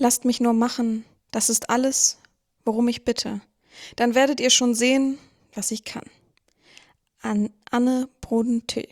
Lasst mich nur machen, das ist alles, worum ich bitte. Dann werdet ihr schon sehen, was ich kann. An Anne Brodentee.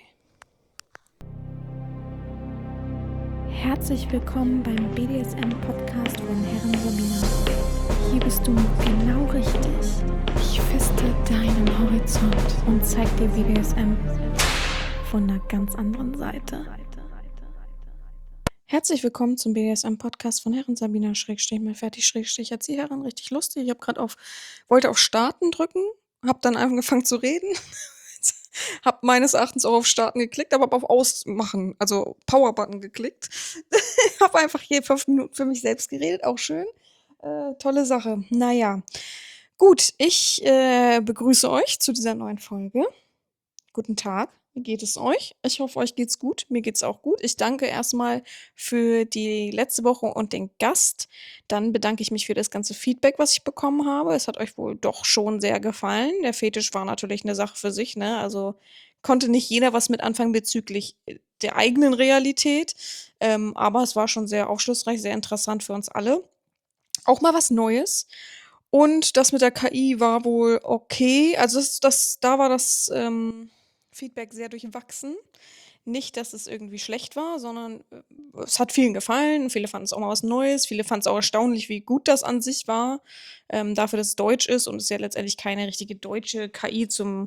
Herzlich willkommen beim BDSM-Podcast von Herren Sabina. Hier bist du genau richtig. Ich feste deinen Horizont und zeig dir BDSM von einer ganz anderen Seite. Herzlich willkommen zum BDSM-Podcast von Herren Sabina mal fertig Erzieherin. Richtig lustig. Ich habe gerade wollte auf Starten drücken, habe dann angefangen zu reden, habe meines Erachtens auch auf Starten geklickt, aber habe auf Ausmachen, also Power-Button geklickt. Habe einfach hier 5 Minuten für mich selbst geredet, auch schön. Tolle Sache. Naja, gut, ich begrüße euch zu dieser neuen Folge. Guten Tag, wie geht es euch? Ich hoffe, euch geht's gut. Mir geht's auch gut. Ich danke erstmal für die letzte Woche und den Gast. Dann bedanke ich mich für das ganze Feedback, was ich bekommen habe. Es hat euch wohl doch schon sehr gefallen. Der Fetisch war natürlich eine Sache für sich, ne? Also konnte nicht jeder was mit anfangen bezüglich der eigenen Realität. Aber es war schon sehr aufschlussreich, sehr interessant für uns alle. Auch mal was Neues. Und das mit der KI war wohl okay. Also da war das Feedback sehr durchwachsen. Nicht, dass es irgendwie schlecht war, sondern es hat vielen gefallen. Viele fanden es auch mal was Neues. Viele fanden es auch erstaunlich, wie gut das an sich war. Dafür, dass es Deutsch ist und es ja letztendlich keine richtige deutsche KI zum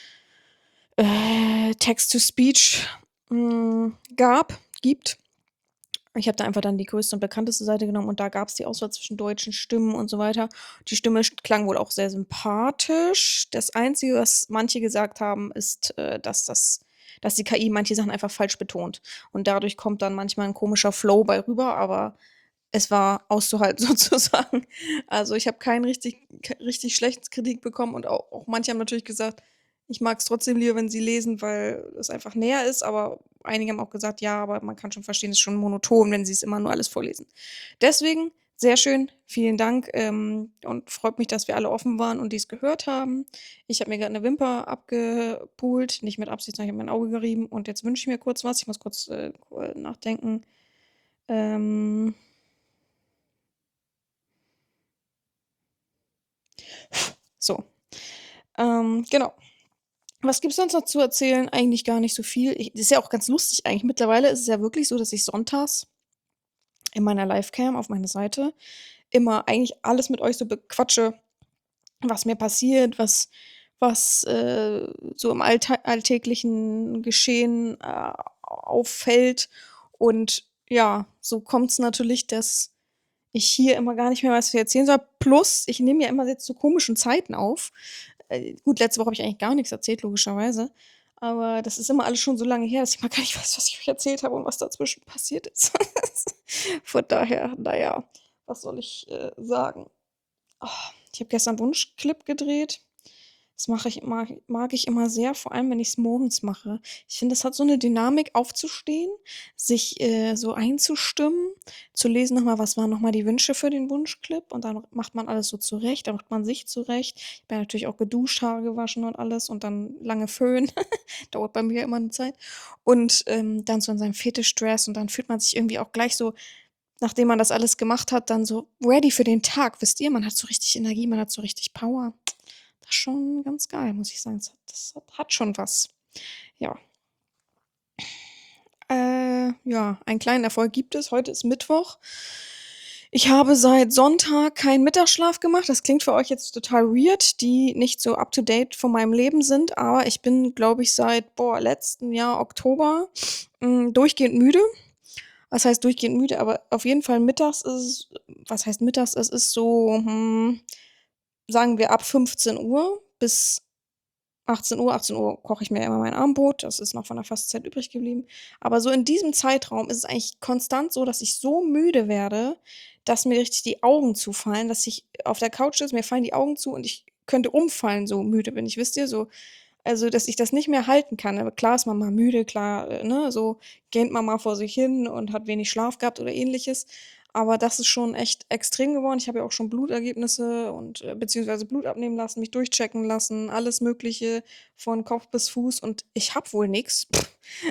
Text-to-Speech gibt. Ich habe da einfach dann die größte und bekannteste Seite genommen und da gab es die Auswahl zwischen deutschen Stimmen und so weiter. Die Stimme klang wohl auch sehr sympathisch. Das Einzige, was manche gesagt haben, ist, dass die KI manche Sachen einfach falsch betont. Und dadurch kommt dann manchmal ein komischer Flow bei rüber, aber es war auszuhalten sozusagen. Also ich habe kein richtig schlechtes Kritik bekommen und auch manche haben natürlich gesagt, ich mag es trotzdem lieber, wenn sie lesen, weil es einfach näher ist, aber einige haben auch gesagt, ja, aber man kann schon verstehen, es ist schon monoton, wenn sie es immer nur alles vorlesen. Deswegen sehr schön, vielen Dank und freut mich, dass wir alle offen waren und dies gehört haben. Ich habe mir gerade eine Wimper abgepult, nicht mit Absicht, sondern ich habe mein Auge gerieben und jetzt wünsche ich mir kurz was. Ich muss kurz nachdenken. So, genau. Was gibt's sonst noch zu erzählen? Eigentlich gar nicht so viel. Das ist ja auch ganz lustig eigentlich. Mittlerweile ist es ja wirklich so, dass ich sonntags in meiner Livecam auf meiner Seite immer eigentlich alles mit euch so bequatsche, was mir passiert, was so im alltäglichen Geschehen auffällt. Und ja, so kommt's natürlich, dass ich hier immer gar nicht mehr weiß, was ich erzählen soll. Plus, ich nehme ja immer jetzt zu komischen Zeiten auf. Gut, letzte Woche habe ich eigentlich gar nichts erzählt, logischerweise. Aber das ist immer alles schon so lange her, dass ich mal gar nicht weiß, was ich euch erzählt habe und was dazwischen passiert ist. Von daher, naja, was soll ich sagen? Oh, ich habe gestern 'n Wunschclip gedreht. Das mag ich immer sehr, vor allem, wenn ich es morgens mache. Ich finde, es hat so eine Dynamik, aufzustehen, sich so einzustimmen, zu lesen nochmal, was waren nochmal die Wünsche für den Wunschclip und dann macht man alles so zurecht, dann macht man sich zurecht. Ich bin natürlich auch geduscht, Haare gewaschen und alles und dann lange föhnen. Dauert bei mir immer eine Zeit. Und dann so in seinem Fetischdress und dann fühlt man sich irgendwie auch gleich so, nachdem man das alles gemacht hat, dann so ready für den Tag. Wisst ihr, man hat so richtig Energie, man hat so richtig Power. Das ist schon ganz geil, muss ich sagen. Das hat schon was. Ja. Ja, einen kleinen Erfolg gibt es. Heute ist Mittwoch. Ich habe seit Sonntag keinen Mittagsschlaf gemacht. Das klingt für euch jetzt total weird, die nicht so up to date von meinem Leben sind, aber ich bin, glaube ich, seit letzten Jahr Oktober durchgehend müde. Was heißt durchgehend müde? Aber auf jeden Fall mittags ist es, was heißt mittags? Es ist so, sagen wir ab 15 Uhr bis 18 Uhr. 18 Uhr koche ich mir immer mein Abendbrot. Das ist noch von der Fastenzeit übrig geblieben. Aber so in diesem Zeitraum ist es eigentlich konstant so, dass ich so müde werde, dass mir richtig die Augen zufallen, dass ich auf der Couch sitze, mir fallen die Augen zu und ich könnte umfallen, so müde bin ich, wisst ihr? So, also, dass ich das nicht mehr halten kann. Aber klar ist man mal müde, klar, ne, so gähnt man mal vor sich hin und hat wenig Schlaf gehabt oder Ähnliches. Aber das ist schon echt extrem geworden. Ich habe ja auch schon Blutergebnisse und beziehungsweise Blut abnehmen lassen, mich durchchecken lassen, alles Mögliche von Kopf bis Fuß und ich habe wohl nix,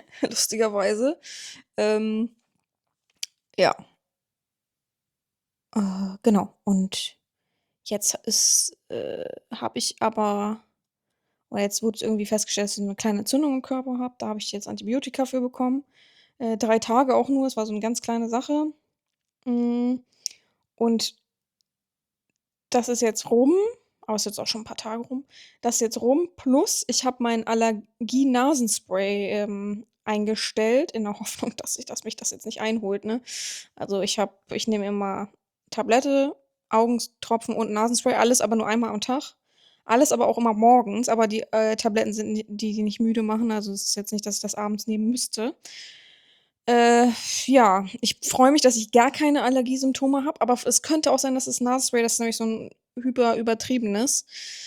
lustigerweise. Ähm, ja. Genau. Und jetzt habe ich aber oder jetzt wurde irgendwie festgestellt, dass ich 'ne kleine Entzündung im Körper habe. Da habe ich jetzt Antibiotika für bekommen. 3 Tage auch nur. Es war so 'ne ganz kleine Sache. Hm, und das ist jetzt rum, aber ist jetzt auch schon 'n paar Tage rum. Das ist jetzt rum, plus ich habe mein Allergie-Nasenspray, eingestellt in der Hoffnung, dass mich das jetzt nicht einholt, ne? Also, ich nehme immer Tablette, Augentropfen und Nasenspray, alles aber nur einmal am Tag. Alles aber auch immer morgens, aber die, Tabletten sind die nicht müde machen. Also, es ist jetzt nicht, dass ich das abends nehmen müsste. Äh, ja, ich freue mich, dass ich gar keine Allergiesymptome habe, aber es könnte auch sein, dass das Nasenspray, das ist nämlich so 'n übertriebenes,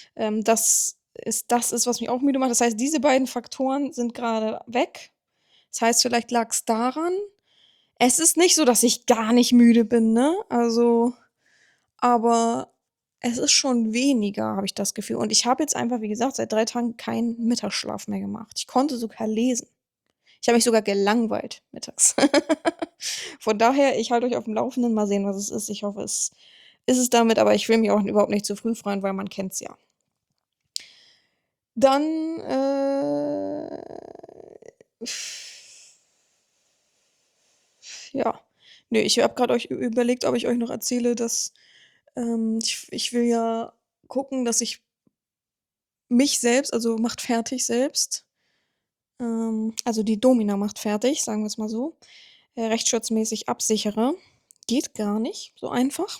das ist, was mich auch müde macht. Das heißt, diese beiden Faktoren sind grade weg. Das heißt, vielleicht lag's daran. Es ist nicht so, dass ich gar nicht müde bin, ne? Also, aber es ist schon weniger, habe ich das Gefühl. Und ich habe jetzt einfach, wie gesagt, seit 3 Tagen keinen Mittagsschlaf mehr gemacht. Ich konnte sogar lesen. Ich habe mich sogar gelangweilt mittags. Von daher, ich halte euch aufm Laufenden, mal sehen, was es ist. Ich hoffe, es ist es damit, aber ich will mich auch überhaupt nicht zu früh freuen, weil man kennt's ja. Dann, ja. Ne, ich habe grad euch überlegt, ob ich euch noch erzähle, dass, ich will ja gucken, dass ich mich selbst, also Macht fertig selbst, also die Domina Macht fertig, sagen wir's mal so, rechtsschutzmäßig absichere. Geht gar nicht so einfach.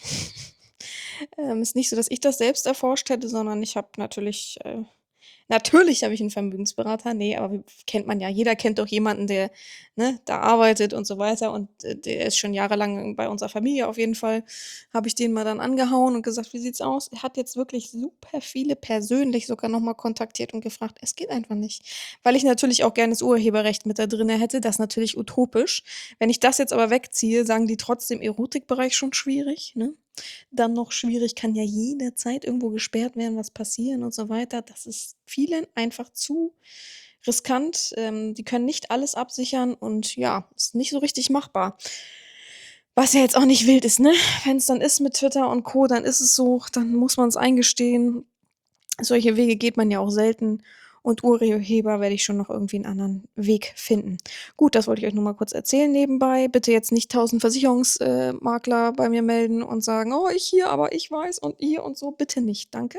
Ist nicht so, dass ich das selbst erforscht hätte, sondern ich habe natürlich habe ich 'n Vermögensberater. Ne, aber kennt man ja. Jeder kennt doch jemanden, der, ne, da arbeitet und so weiter und, der ist schon jahrelang bei unserer Familie auf jeden Fall. Habe ich den mal dann angehauen und gesagt: „Wie sieht's aus?“ Er hat jetzt wirklich super viele persönlich sogar noch mal kontaktiert und gefragt. Es geht einfach nicht, weil ich natürlich auch gerne das Urheberrecht mit da drinne hätte. Das ist natürlich utopisch. Wenn ich das jetzt aber wegziehe, sagen die trotzdem Erotikbereich schon schwierig, ne? Dann noch schwierig, kann ja jederzeit irgendwo gesperrt werden, was passieren und so weiter. Das ist vielen einfach zu riskant. Die können nicht alles absichern und ja, ist nicht so richtig machbar. Was ja jetzt auch nicht wild ist, ne? Wenn's dann ist mit Twitter und Co., dann ist es so, dann muss man's eingestehen. Solche Wege geht man ja auch selten und Urheber werde ich schon noch irgendwie 'n anderen Weg finden. Gut, das wollte ich euch nur mal kurz erzählen nebenbei. Bitte jetzt nicht 1.000 Makler bei mir melden und sagen: „Oh, ich hier, aber ich weiß und ihr und so.“ Bitte nicht, danke.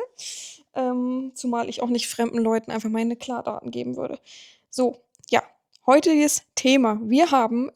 Zumal ich auch nicht fremden Leuten einfach meine Klardaten geben würde. So, ja, heutiges Thema. Wir haben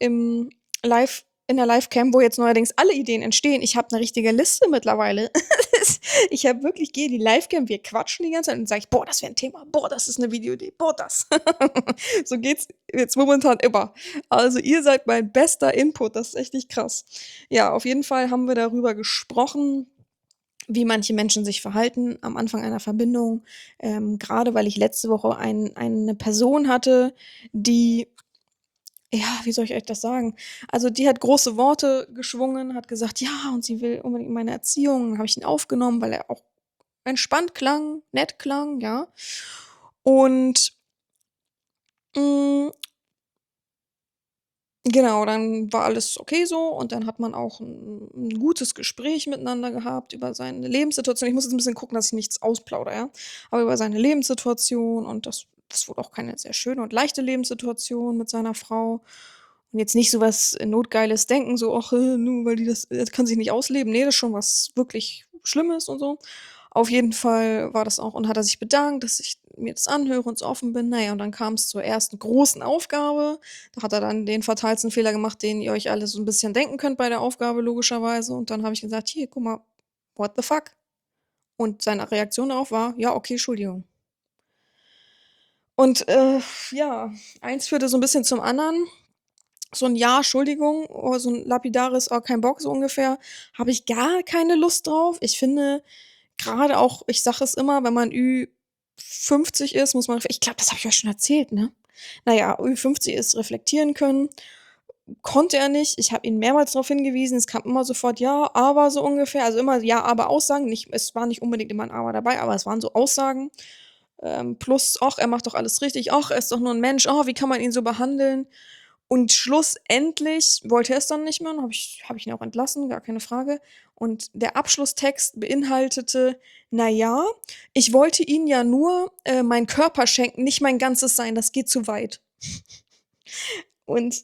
in der Livecam, wo jetzt neuerdings alle Ideen entstehen, ich habe 'ne richtige Liste mittlerweile. Ich habe wirklich gehe in die Livecam, wir quatschen die ganze Zeit und sage ich: „Boah, das wäre 'n Thema. Boah, das ist 'ne Videoidee. Boah, das.“ So geht's jetzt momentan immer. Also, ihr seid mein bester Input, das ist echt nicht krass. Ja, auf jeden Fall haben wir darüber gesprochen, wie manche Menschen sich verhalten am Anfang einer Verbindung. Grade weil ich letzte Woche eine Person hatte, die ja, wie soll ich euch das sagen? Also, die hat große Worte geschwungen, hat gesagt: „Ja, und sie will unbedingt meine Erziehung.“ Dann habe ich ihn aufgenommen, weil er auch entspannt klang, nett klang, ja. Und, hm, genau, dann war alles okay so und dann hat man auch 'n gutes Gespräch miteinander gehabt über seine Lebenssituation. Ich muss jetzt 'n bisschen gucken, dass ich nichts ausplaudere, ja? Aber über seine Lebenssituation und das wurde auch keine sehr schöne und leichte Lebenssituation mit seiner Frau. Und jetzt nicht so was Notgeiles denken, so: „Ach, nur weil die das kann sich nicht ausleben.“ Ne, das ist schon was wirklich Schlimmes und so. Auf jeden Fall war das auch und hat er sich bedankt, dass ich mir das anhöre und so offen bin. Na ja, und dann kam's zur ersten großen Aufgabe. Da hat er dann den fatalsten Fehler gemacht, den ihr euch alle so 'n bisschen denken könnt bei der Aufgabe logischerweise. Und dann habe ich gesagt: „Hier, guck mal, what the fuck?“ Und seine Reaktion darauf war: „Ja, okay, Entschuldigung.“ Und, ja, eins führte so 'n bisschen zum anderen. So 'n „Ja, Entschuldigung“ oder so 'n lapidares „Oh, kein Bock“, so ungefähr, habe ich gar keine Lust drauf. Ich finde, grade auch ich sage es immer, wenn man Ü50 ist, muss man ich glaube, das habe ich euch schon erzählt, ne? Na ja, Ü50 ist, reflektieren können. Konnte er nicht. Ich habe ihn mehrmals darauf hingewiesen. Es kam immer sofort „Ja, aber“, so ungefähr. Also immer „Ja, aber“ Aussagen. Es war nicht unbedingt immer 'n Aber dabei, aber es waren so Aussagen. Plus: „Ach, er macht doch alles richtig. Ach, er ist doch nur 'n Mensch. Oh, wie kann man ihn so behandeln?“ Und schlussendlich wollte er es dann nicht mehr und habe ich ihn auch entlassen, gar keine Frage. Und der Abschlusstext beinhaltete: „Na ja, ich wollte Ihnen ja nur, meinen Körper schenken, nicht mein ganzes Sein, das geht zu weit.“ Und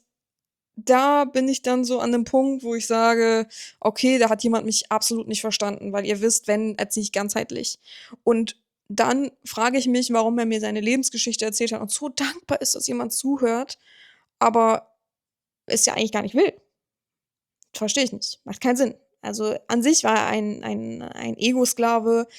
da bin ich dann so an 'nem Punkt, wo ich sage: „Okay, da hat jemand mich absolut nicht verstanden“, weil ihr wisst, wenn, erziehe ich ganzheitlich. Und dann frage ich mich, warum er mir seine Lebensgeschichte erzählt hat und so dankbar ist, dass jemand zuhört, aber es ja eigentlich gar nicht will. Verstehe ich nicht. Macht keinen Sinn. Also, an sich war er ein Egosklave,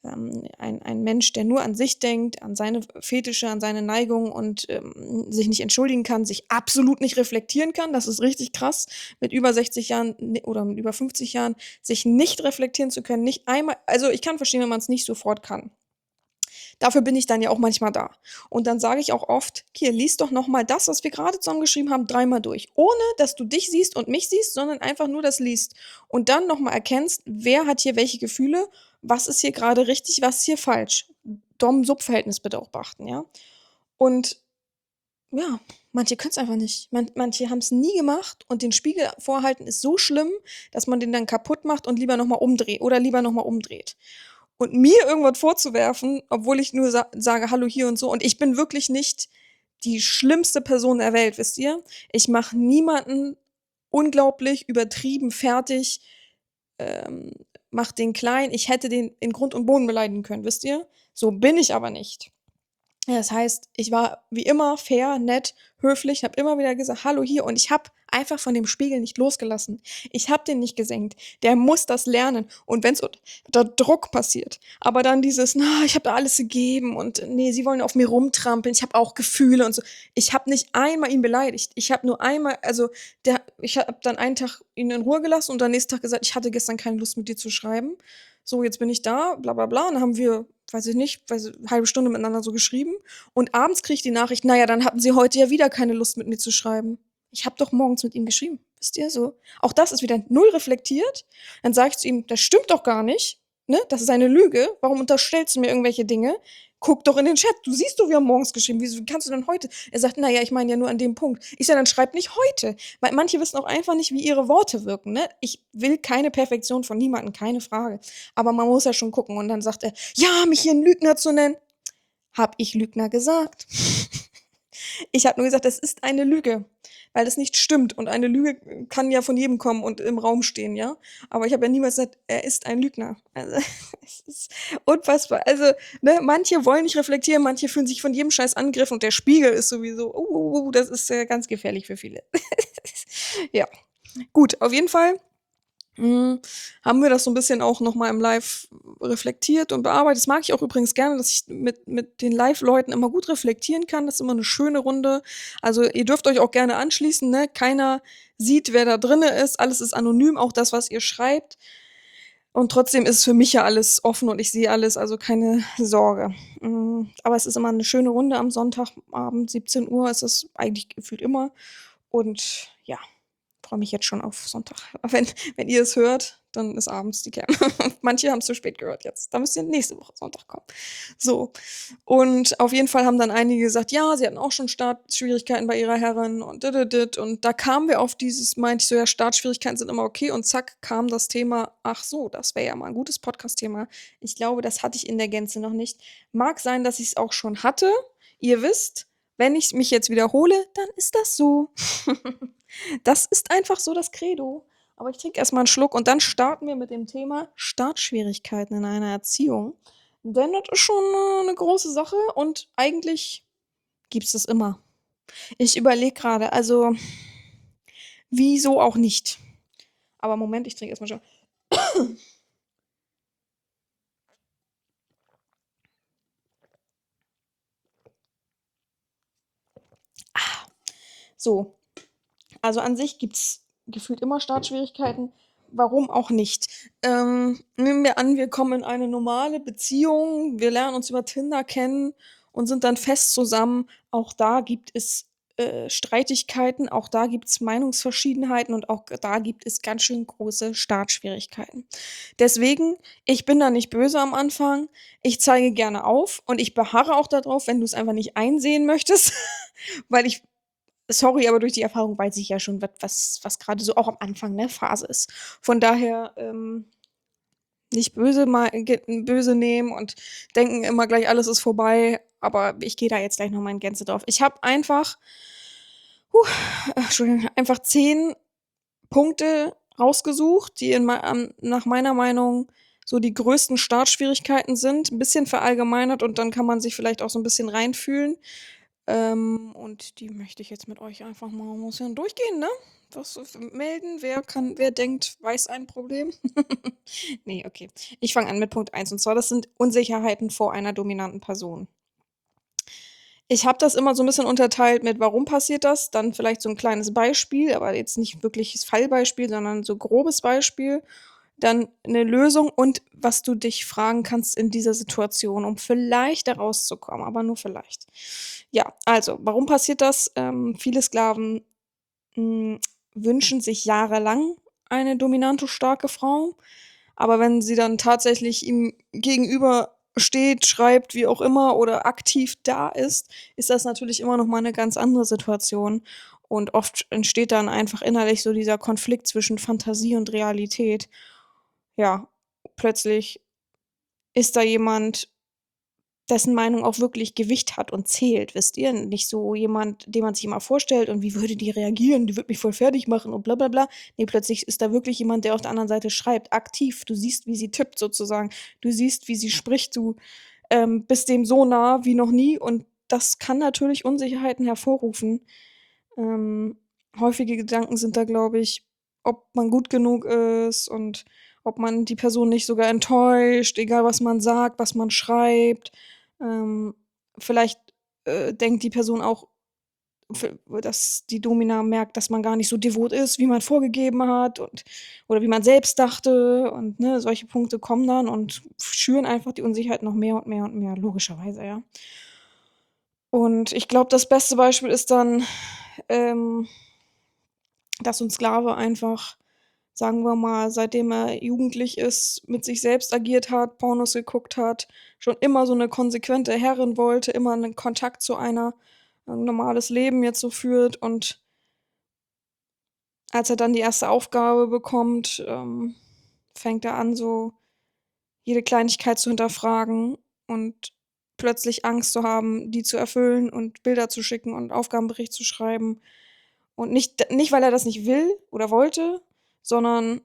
ein Mensch, der nur an sich denkt, an seine Fetische, an seine Neigungen und, sich nicht entschuldigen kann, sich absolut nicht reflektieren kann. Das ist richtig krass, mit über 60 Jahren oder mit über 50 Jahren sich nicht reflektieren zu können, nicht einmal, also, ich kann verstehen, wenn man's nicht sofort kann. Dafür bin ich dann ja auch manchmal da. Und dann sage ich auch oft: „Hier, lies doch noch mal das, was wir gerade zusammen geschrieben haben, dreimal durch, ohne dass du dich siehst und mich siehst, sondern einfach nur das liest und dann noch mal erkennst, wer hat hier welche Gefühle, was ist hier gerade richtig, was ist hier falsch. Dom-Sub-Verhältnis bitte auch beachten, ja?“ Und ja, manche können's einfach nicht. Manche haben's nie gemacht und den Spiegel vorhalten ist so schlimm, dass man den dann kaputt macht und lieber noch mal umdreht. Und mir irgendwas vorzuwerfen, obwohl ich nur sage: „Hallo, hier und so“, und ich bin wirklich nicht die schlimmste Person der Welt, wisst ihr? Ich mache niemanden unglaublich übertrieben fertig, ähm, mache den klein. Ich hätte den in Grund und Boden beleidigen können, wisst ihr? So bin ich aber nicht. Ja, das heißt, ich war wie immer fair, nett, höflich, habe immer wieder gesagt: „Hallo, hier“, und ich habe einfach von dem Spiegel nicht losgelassen. Ich habe den nicht gesenkt. Der muss das lernen. Und wenn's unter Druck passiert, aber dann dieses: „Na, ich habe da alles gegeben und ne, sie wollen auf mir rumtrampeln. Ich habe auch Gefühle“ und so. Ich habe nicht einmal ihn beleidigt. Ich habe nur einmal, also, ich habe dann einen Tag ihn in Ruhe gelassen und am nächsten Tag gesagt: „Ich hatte gestern keine Lust, mit dir zu schreiben. So, jetzt bin ich da, bla bla bla.“ Und dann haben wir, weiß ich nicht, halbe Stunde miteinander so geschrieben. Und abends kriege ich die Nachricht: „Na ja, dann hatten Sie heute ja wieder keine Lust, mit mir zu schreiben.“ Ich habe doch morgens mit ihm geschrieben, wisst ihr, so. Auch das ist wieder null reflektiert. Dann sage ich zu ihm: „Das stimmt doch gar nicht, ne? Das ist eine Lüge. Warum unterstellst du mir irgendwelche Dinge? Guck doch in den Chat. Du siehst doch, wir haben morgens geschrieben. Wieso kannst du denn heute?“ Er sagt: „Na ja, ich meine ja nur an dem Punkt.“ Ich sage: „Dann schreib nicht heute.“ Weil manche wissen auch einfach nicht, wie ihre Worte wirken, ne? Ich will keine Perfektion von niemandem, keine Frage. Aber man muss ja schon gucken. Und dann sagt er: „Ja, mich hier 'n Lügner zu nennen.“ Habe ich Lügner gesagt? Ich habe nur gesagt, das ist eine Lüge, weil das nicht stimmt und eine Lüge kann ja von jedem kommen und im Raum stehen, ja? Aber ich habe ja niemals gesagt, er ist ein Lügner. Also, es ist unfassbar. Also, ne, manche wollen nicht reflektieren, manche fühlen sich von jedem Scheiß angegriffen und der Spiegel ist sowieso, das ist, ganz gefährlich für viele. Ja, gut, auf jeden Fall haben wir das so 'n bisschen auch noch mal im Live reflektiert und bearbeitet. Das mag ich auch übrigens gerne, dass ich mit den Live-Leuten immer gut reflektieren kann. Das ist immer 'ne schöne Runde. Also, ihr dürft euch auch gerne anschließen, ne? Keiner sieht, wer da drinne ist. Alles ist anonym, auch das, was ihr schreibt. Und trotzdem ist für mich ja alles offen und ich sehe alles, also keine Sorge. Aber es ist immer 'ne schöne Runde am Sonntagabend, 17 Uhr ist es eigentlich gefühlt immer. Und ja, freue mich jetzt schon auf Sonntag. Wenn ihr es hört, dann ist abends die Kerne. Manche haben's zu spät gehört jetzt. Da müsst ihr nächste Woche Sonntag kommen. So, und auf jeden Fall haben dann einige gesagt: „Ja, sie hatten auch schon Startschwierigkeiten bei ihrer Herrin und dit. Und da kamen wir auf dieses, meinte ich so: „Ja, Startschwierigkeiten sind immer okay.“ Und zack, kam das Thema: „Ach so, das wäre ja mal 'n gutes Podcast-Thema.“ Ich glaube, das hatte ich in der Gänze noch nicht. Mag sein, dass ich's auch schon hatte. Ihr wisst, wenn ich mich jetzt wiederhole, dann ist das so. Das ist einfach so das Credo. Aber ich trinke erst mal 'n Schluck und dann starten wir mit dem Thema Startschwierigkeiten in einer Erziehung. Denn das ist schon, 'ne große Sache und eigentlich gibt's das immer. Ich überlege grade, also, wieso auch nicht? Aber Moment, ich trinke erst mal Schluck. So, also, an sich gibt's gefühlt immer Startschwierigkeiten. Warum auch nicht? Nehmen wir an, wir kommen in eine normale Beziehung, wir lernen uns über Tinder kennen und sind dann fest zusammen. Auch da gibt es, Streitigkeiten, auch da gibt's Meinungsverschiedenheiten und auch da gibt es ganz schön große Startschwierigkeiten. Deswegen, ich bin da nicht böse am Anfang. Ich zeige gerne auf und ich beharre auch da drauf, wenn du's einfach nicht einsehen möchtest, weil ich sorry, aber durch die Erfahrung weiß ich ja schon, was grade so auch am Anfang, ne, Phase ist. Von daher, nicht böse nehmen und denken immer gleich, alles ist vorbei, aber ich gehe da jetzt gleich noch mal in Gänze drauf. Ich habe einfach, Entschuldigung, einfach 10 Punkte rausgesucht, die nach meiner Meinung so die größten Startschwierigkeiten sind, 'n bisschen verallgemeinert und dann kann man sich vielleicht auch so 'n bisschen reinfühlen. Und die möchte ich jetzt mit euch einfach mal 'n bisschen durchgehen, ne? Melden, wer denkt, weiß ein Problem. Ne, okay. Ich fange an mit Punkt 1 und zwar das sind Unsicherheiten vor einer dominanten Person. Ich habe das immer so 'n bisschen unterteilt mit: Warum passiert das? Dann vielleicht so 'n kleines Beispiel, aber jetzt nicht wirkliches Fallbeispiel, sondern so grobes Beispiel. Dann 'ne Lösung und was du dich fragen kannst in dieser Situation, um vielleicht da rauszukommen, aber nur vielleicht. Ja, also, warum passiert das? Viele Sklaven, hm, wünschen sich jahrelang eine dominante, starke Frau, aber wenn sie dann tatsächlich ihm gegenübersteht, schreibt, wie auch immer oder aktiv da ist das natürlich immer noch mal 'ne ganz andere Situation und oft entsteht dann einfach innerlich so dieser Konflikt zwischen Fantasie und Realität. Ja, plötzlich ist da jemand, dessen Meinung auch wirklich Gewicht hat und zählt, wisst ihr? Nicht so jemand, den man sich immer vorstellt und wie würde die reagieren? Die wird mich voll fertig machen und bla bla bla. Ne, plötzlich ist da wirklich jemand, der auf der anderen Seite schreibt, aktiv. Du siehst, wie sie tippt sozusagen. Du siehst, wie sie spricht. Du, bist dem so nah wie noch nie und das kann natürlich Unsicherheiten hervorrufen. Ähm, häufige Gedanken sind da, glaube ich, ob man gut genug ist und ob man die Person nicht sogar enttäuscht, egal was man sagt, was man schreibt. Ähm, vielleicht, denkt die Person auch, dass die Domina merkt, dass man gar nicht so devot ist, wie man vorgegeben hat und oder wie man selbst dachte und, ne, solche Punkte kommen dann und schüren einfach die Unsicherheit noch mehr und mehr und mehr, logischerweise, ja. Und ich glaube, das beste Beispiel ist dann, ähm dass so 'n Sklave einfach, sagen wir mal, seitdem er jugendlich ist, mit sich selbst agiert hat, Pornos geguckt hat, schon immer so 'ne konsequente Herrin wollte, immer 'nen Kontakt zu einer 'n normales Leben jetzt so führt und als er dann die erste Aufgabe bekommt, fängt er an, so jede Kleinigkeit zu hinterfragen und plötzlich Angst zu haben, die zu erfüllen und Bilder zu schicken und Aufgabenbericht zu schreiben. Und nicht, weil er das nicht will oder wollte, sondern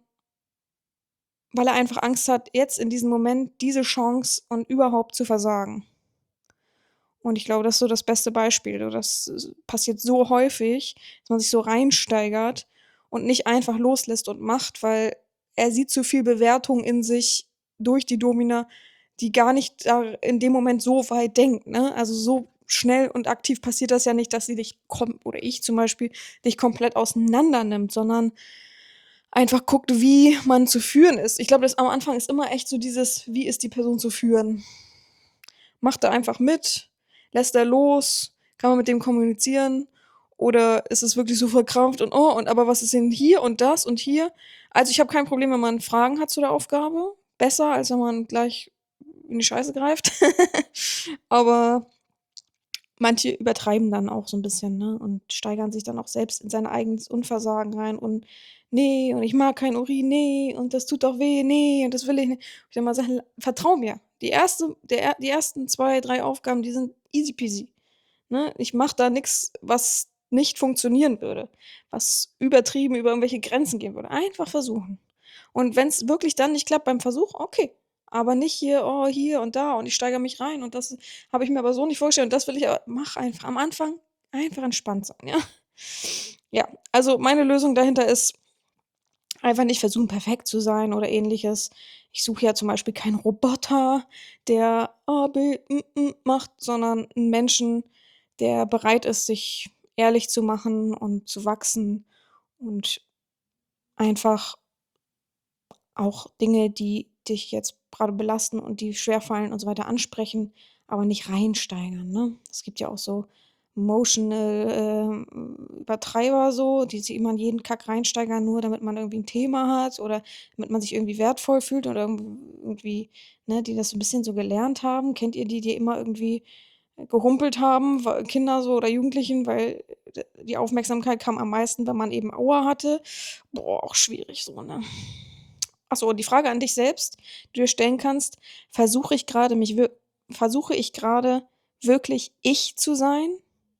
weil er einfach Angst hat, jetzt in diesem Moment diese Chance und überhaupt zu versagen. Und ich glaube, das ist so das beste Beispiel. Das passiert so häufig, dass man sich so reinsteigert und nicht einfach loslässt und macht, weil er sieht zu viel Bewertung in sich durch die Domina, die gar nicht da in dem Moment so weit denkt, ne? Also, so schnell und aktiv passiert das ja nicht, dass sie dich oder ich zum Beispiel, dich komplett auseinander nimmt, sondern einfach guckt, wie man zu führen ist. Ich glaube, das am Anfang ist immer echt so dieses: Wie ist die Person zu führen? Macht er einfach mit? Lässt er los? Kann man mit dem kommunizieren? Oder ist es wirklich so verkrampft und: „Oh, und aber was ist denn hier und das und hier?“ Also, ich habe kein Problem, wenn man Fragen hat zu der Aufgabe. Besser, als wenn man gleich in die Scheiße greift. Aber manche übertreiben dann auch so 'n bisschen, ne, und steigern sich dann auch selbst in sein eigenes Unversagen rein und: „Ne, und ich mag kein Urin, ne, und das tut doch weh, ne, und das will ich nicht.“ Ich dann mal sage: „Vertrau mir, die ersten 2 3 Aufgaben, die sind easy peasy, ne? Ich mache da nix, was nicht funktionieren würde, was übertrieben über irgendwelche Grenzen gehen würde. Einfach versuchen. Und wenn's wirklich dann nicht klappt beim Versuch, okay, aber nicht hier: „Oh, hier und da und ich steigere mich rein und das habe ich mir aber so nicht vorgestellt und das will ich aber“, mach einfach am Anfang einfach entspannt sein, ja? Ja, also meine Lösung dahinter ist einfach nicht versuchen, perfekt zu sein oder Ähnliches. Ich suche ja zum Beispiel keinen Roboter, der A, B, macht, sondern 'n Menschen, der bereit ist, sich ehrlich zu machen und zu wachsen und einfach auch Dinge, die dich jetzt grade belasten und die schwerfallen und so weiter ansprechen, aber nicht reinsteigern, ne? Es gibt ja auch so emotional, Übertreiber so, die sich immer in jeden Kack reinsteigern, nur damit man irgendwie 'n Thema hat oder damit man sich irgendwie wertvoll fühlt oder irgendwie, ne, die das so 'n bisschen so gelernt haben. Kennt ihr die, die immer irgendwie gehumpelt haben, Kinder so oder Jugendlichen, weil die Aufmerksamkeit kam am meisten, wenn man eben Aua hatte. Boah, auch schwierig so, ne? Achso, die Frage an dich selbst, die du dir stellen kannst: Versuche ich gerade wirklich ich zu sein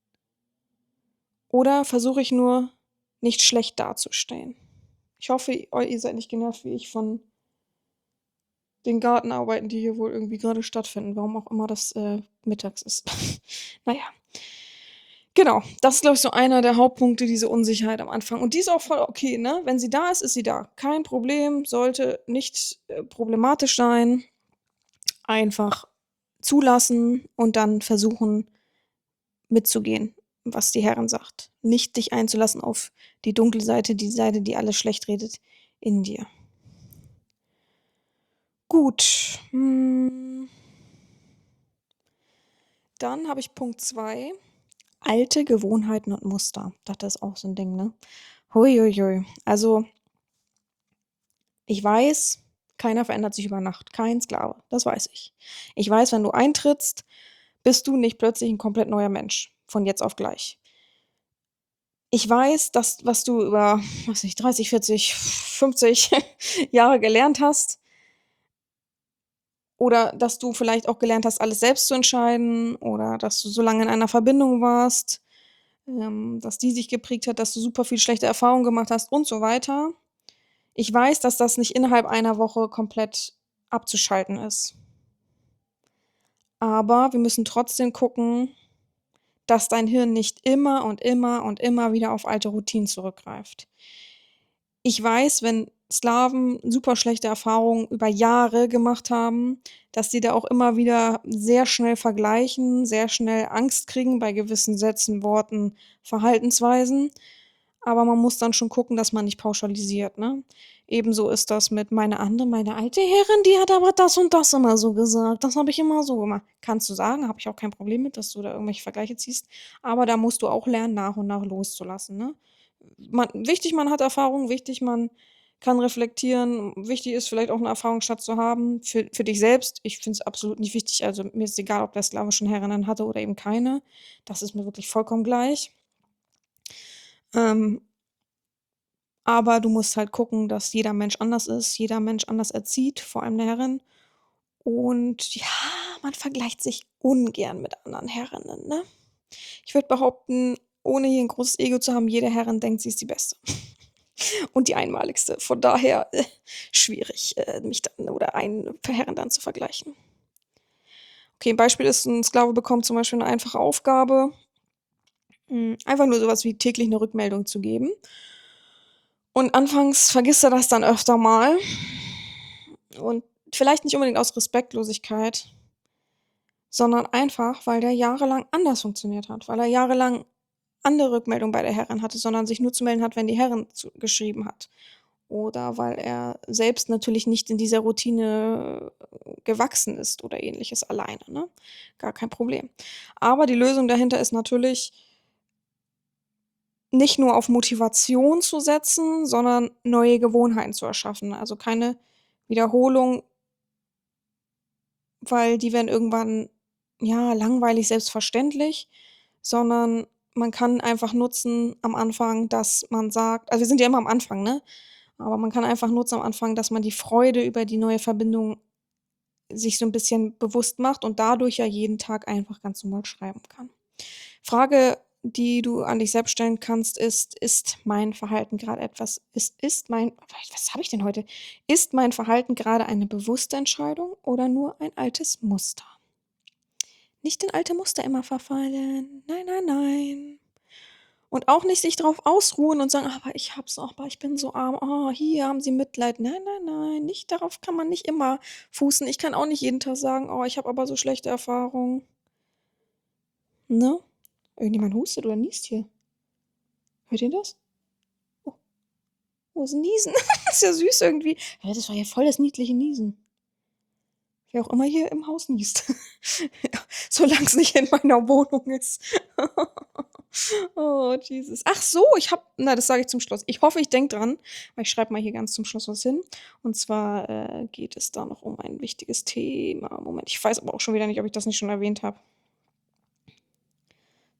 oder versuche ich nur, nicht schlecht dazustehen? Ich hoffe, ihr seid nicht genervt wie ich von den Gartenarbeiten, die hier wohl irgendwie gerade stattfinden, warum auch immer das, mittags ist. Na ja. Genau, das ist, glaube ich, so einer der Hauptpunkte, diese Unsicherheit am Anfang. Und die ist auch voll okay, ne? Wenn sie da ist sie da. Kein Problem, sollte nicht, problematisch sein. Einfach zulassen und dann versuchen mitzugehen, was die Herrin sagt. Nicht dich einzulassen auf die dunkle Seite, die Seite, die alles schlecht redet in dir. Gut, dann habe ich Punkt 2, alte Gewohnheiten und Muster. Das ist auch so 'n Ding, ne? Hui, hui, hui. Also, ich weiß, keiner verändert sich über Nacht, kein Sklave, das weiß ich. Ich weiß, wenn du eintrittst, bist du nicht plötzlich 'n komplett neuer Mensch, von jetzt auf gleich. Ich weiß, dass was du über, weiß nicht, 30, 40, 50 Jahre gelernt hast oder dass du vielleicht auch gelernt hast, alles selbst zu entscheiden oder dass du so lange in einer Verbindung warst, dass die sich geprägt hat, dass du super viel schlechte Erfahrungen gemacht hast und so weiter. Ich weiß, dass das nicht innerhalb einer Woche komplett abzuschalten ist. Aber wir müssen trotzdem gucken, dass dein Hirn nicht immer und immer und immer wieder auf alte Routinen zurückgreift. Ich weiß, wenn Sklaven super schlechte Erfahrungen über Jahre gemacht haben, dass die da auch immer wieder sehr schnell vergleichen, sehr schnell Angst kriegen bei gewissen Sätzen, Worten, Verhaltensweisen. Aber man muss dann schon gucken, dass man nicht pauschalisiert, ne? Ebenso ist das mit meine alte Herrin, die hat aber das und das immer so gesagt. Das habe ich immer so gemacht. Kannst du sagen, habe ich auch kein Problem mit, dass du da irgendwelche Vergleiche ziehst. Aber da musst du auch lernen, nach und nach loszulassen, ne? Wichtig, man hat Erfahrung, wichtig, man kann reflektieren. Wichtig ist vielleicht auch 'n Erfahrungsschatz zu haben für dich selbst. Ich finde es absolut nicht wichtig. Also, mir ist egal, ob der Sklave schon Herrinnen hatte oder eben keine. Das ist mir wirklich vollkommen gleich. Ähm, aber du musst halt gucken, dass jeder Mensch anders ist, jeder Mensch anders erzieht, vor allem 'ne Herrin. Und ja, man vergleicht sich ungern mit anderen Herrinnen, ne? Ich würde behaupten, ohne hier 'n großes Ego zu haben, jede Herrin denkt, sie ist die Beste und die Einmaligste. Von daher, schwierig, mich dann oder einen Herren dann zu vergleichen. Okay, 'n Beispiel ist, 'n Sklave bekommt zum Beispiel 'ne einfache Aufgabe, einfach nur so was wie täglich 'ne Rückmeldung zu geben. Und anfangs vergisst er das dann öfter mal und vielleicht nicht unbedingt aus Respektlosigkeit, sondern einfach, weil der jahrelang anders funktioniert hat, weil er jahrelang andere Rückmeldungen bei der Herrin hatte, sondern sich nur zu melden hat, wenn die Herrin zu geschrieben hat. Oder weil er selbst natürlich nicht in dieser Routine gewachsen ist oder Ähnliches alleine, ne? Gar kein Problem. Aber die Lösung dahinter ist natürlich nicht nur auf Motivation zu setzen, sondern neue Gewohnheiten zu erschaffen. Also, keine Wiederholung, weil die werden irgendwann, ja, langweilig, selbstverständlich, sondern man kann einfach nutzen am Anfang, dass man sagt, also, wir sind ja immer am Anfang, ne? Aber man kann einfach nutzen am Anfang, dass man die Freude über die neue Verbindung sich so 'n bisschen bewusst macht und dadurch ja jeden Tag einfach ganz normal schreiben kann. Frage, die du an dich selbst stellen kannst, ist mein Verhalten grade etwas ist mein was habe ich denn heute? Ist mein Verhalten grade eine bewusste Entscheidung oder nur ein altes Muster? Nicht in alte Muster immer verfallen. Nein, nein, nein. Und auch nicht sich drauf ausruhen und sagen: „Aber ich habe es aber ich bin so arm. Oh, hier haben Sie Mitleid.“ Nein, nein, nein, nicht darauf kann man nicht immer fußen. Ich kann auch nicht jeden Tag sagen: „Oh, ich habe aber so schlechte Erfahrungen.“ Ne? Irgendjemand hustet oder niest hier. Hört ihr das? Oh, oh, ist 'n Niesen. Ist ja süß irgendwie. Hä, das war ja voll das niedliche Niesen. Wer auch immer hier im Haus niest. Ja, solang's nicht in meiner Wohnung ist. Oh, Jesus. Ach so, das sage ich zum Schluss. Ich hoffe, ich denke dran, weil ich schreibe mal hier ganz zum Schluss was hin. Und zwar, geht es da noch um ein wichtiges Thema. Moment, ich weiß aber auch schon wieder nicht, ob ich das nicht schon erwähnt habe.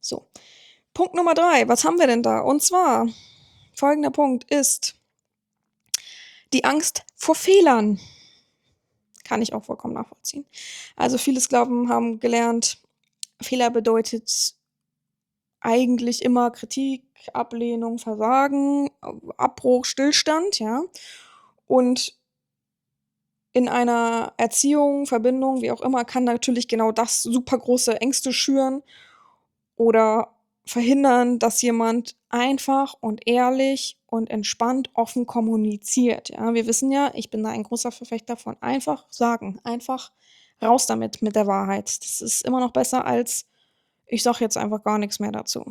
So, Punkt Nummer 3. Was haben wir denn da? Und zwar, folgender Punkt ist die Angst vor Fehlern. Kann ich auch vollkommen nachvollziehen. Also viele Sklaven haben gelernt, Fehler bedeutet eigentlich immer Kritik, Ablehnung, Versagen, Abbruch, Stillstand, ja. Und in einer Erziehung, Verbindung, wie auch immer, kann natürlich genau das super große Ängste schüren oder verhindern, dass jemand einfach und ehrlich und entspannt offen kommuniziert, ja. Wir wissen ja, ich bin da ein großer Verfechter von einfach sagen, einfach raus damit mit der Wahrheit. Das ist immer noch besser als ich sage jetzt einfach gar nichts mehr dazu.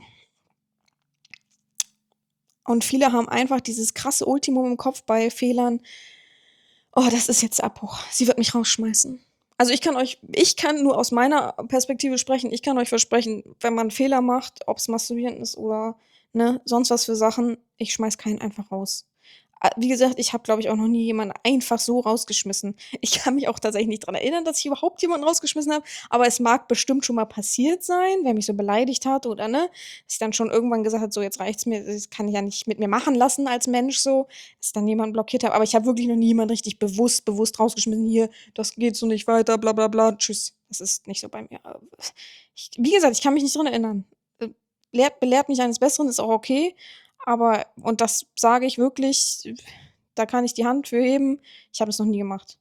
Und viele haben einfach dieses krasse Ultimum im Kopf bei Fehlern: „Oh, das ist jetzt Abbruch. Sie wird mich rausschmeißen.“ Also, ich kann nur aus meiner Perspektive sprechen. Ich kann euch versprechen, wenn man Fehler macht, ob's Masturbieren ist oder, ne, sonst was für Sachen, ich schmeiß keinen einfach raus. Wie gesagt, ich habe, glaube ich, auch noch nie jemanden einfach so rausgeschmissen. Ich kann mich auch tatsächlich nicht dran erinnern, dass ich überhaupt jemanden rausgeschmissen habe, aber es mag bestimmt schon mal passiert sein, wer mich so beleidigt hat oder, ne, dass ich dann schon irgendwann gesagt habe: „So, jetzt reicht's mir, das kann ich ja nicht mit mir machen lassen als Mensch so“, dass ich dann jemanden blockiert habe. Aber ich habe wirklich noch nie jemanden richtig bewusst rausgeschmissen: „Hier, das geht so nicht weiter, bla bla bla, tschüss.“ Das ist nicht so bei mir. Wie gesagt, ich kann mich nicht dran erinnern. Belehrt mich eines Besseren, ist auch okay, aber und das sage ich wirklich, da kann ich die Hand für heben, ich habe es noch nie gemacht.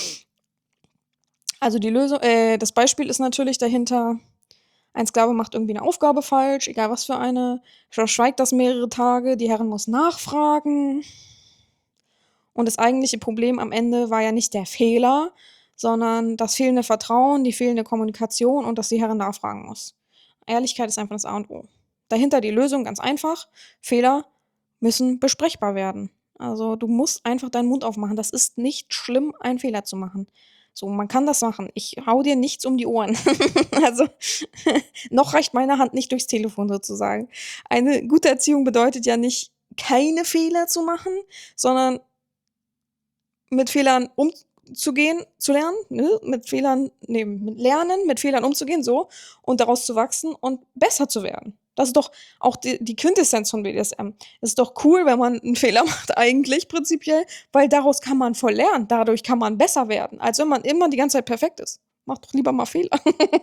Also, das Beispiel ist natürlich dahinter, ein Sklave macht irgendwie 'ne Aufgabe falsch, egal was für eine, verschweigt das mehrere Tage, die Herrin muss nachfragen. Und das eigentliche Problem am Ende war ja nicht der Fehler, sondern das fehlende Vertrauen, die fehlende Kommunikation und dass die Herrin nachfragen muss. Ehrlichkeit ist einfach das A und O. Dahinter die Lösung ganz einfach: Fehler müssen besprechbar werden. Also, du musst einfach deinen Mund aufmachen. Das ist nicht schlimm, einen Fehler zu machen. So, man kann das machen. Ich haue dir nichts um die Ohren. Also, noch reicht meine Hand nicht durchs Telefon sozusagen. Eine gute Erziehung bedeutet ja nicht, keine Fehler zu machen, sondern mit Fehlern umzugehen zu lernen, ne? Mit Lernen, mit Fehlern umzugehen, so, und daraus zu wachsen und besser zu werden. Das ist doch auch die Quintessenz von BDSM. Es ist doch cool, wenn man 'n Fehler macht eigentlich prinzipiell, weil daraus kann man voll lernen. Dadurch kann man besser werden, als wenn man immer die ganze Zeit perfekt ist. Macht doch lieber mal Fehler.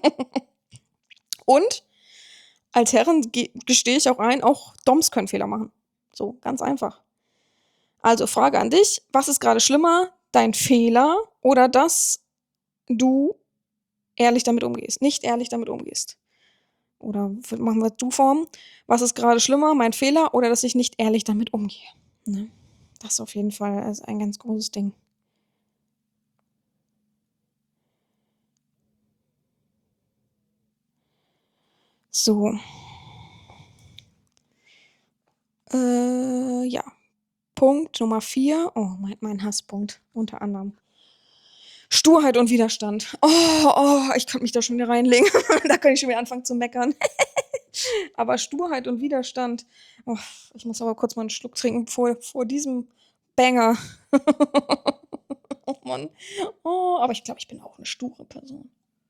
Und als Herrin gestehe ich auch ein, auch Doms können Fehler machen. So, ganz einfach. Also, Frage an dich: Was ist grade schlimmer, dein Fehler oder dass du ehrlich damit umgehst nicht ehrlich damit umgehst? Oder machen wir Du-Form. Was ist grade schlimmer, mein Fehler oder dass ich nicht ehrlich damit umgehe, ne? Das auf jeden Fall ist ein ganz großes Ding. So. Ja. Punkt Nummer 4. Oh, mein Hasspunkt unter anderem. Sturheit und Widerstand. Ich könnte mich da schon wieder reinlegen. Da könnte ich schon wieder anfangen zu meckern. Aber Sturheit und Widerstand. Oh, ich muss aber kurz mal 'n Schluck trinken vor diesem Banger. Oh Mann. Oh, aber ich glaube, ich bin auch 'ne sture Person.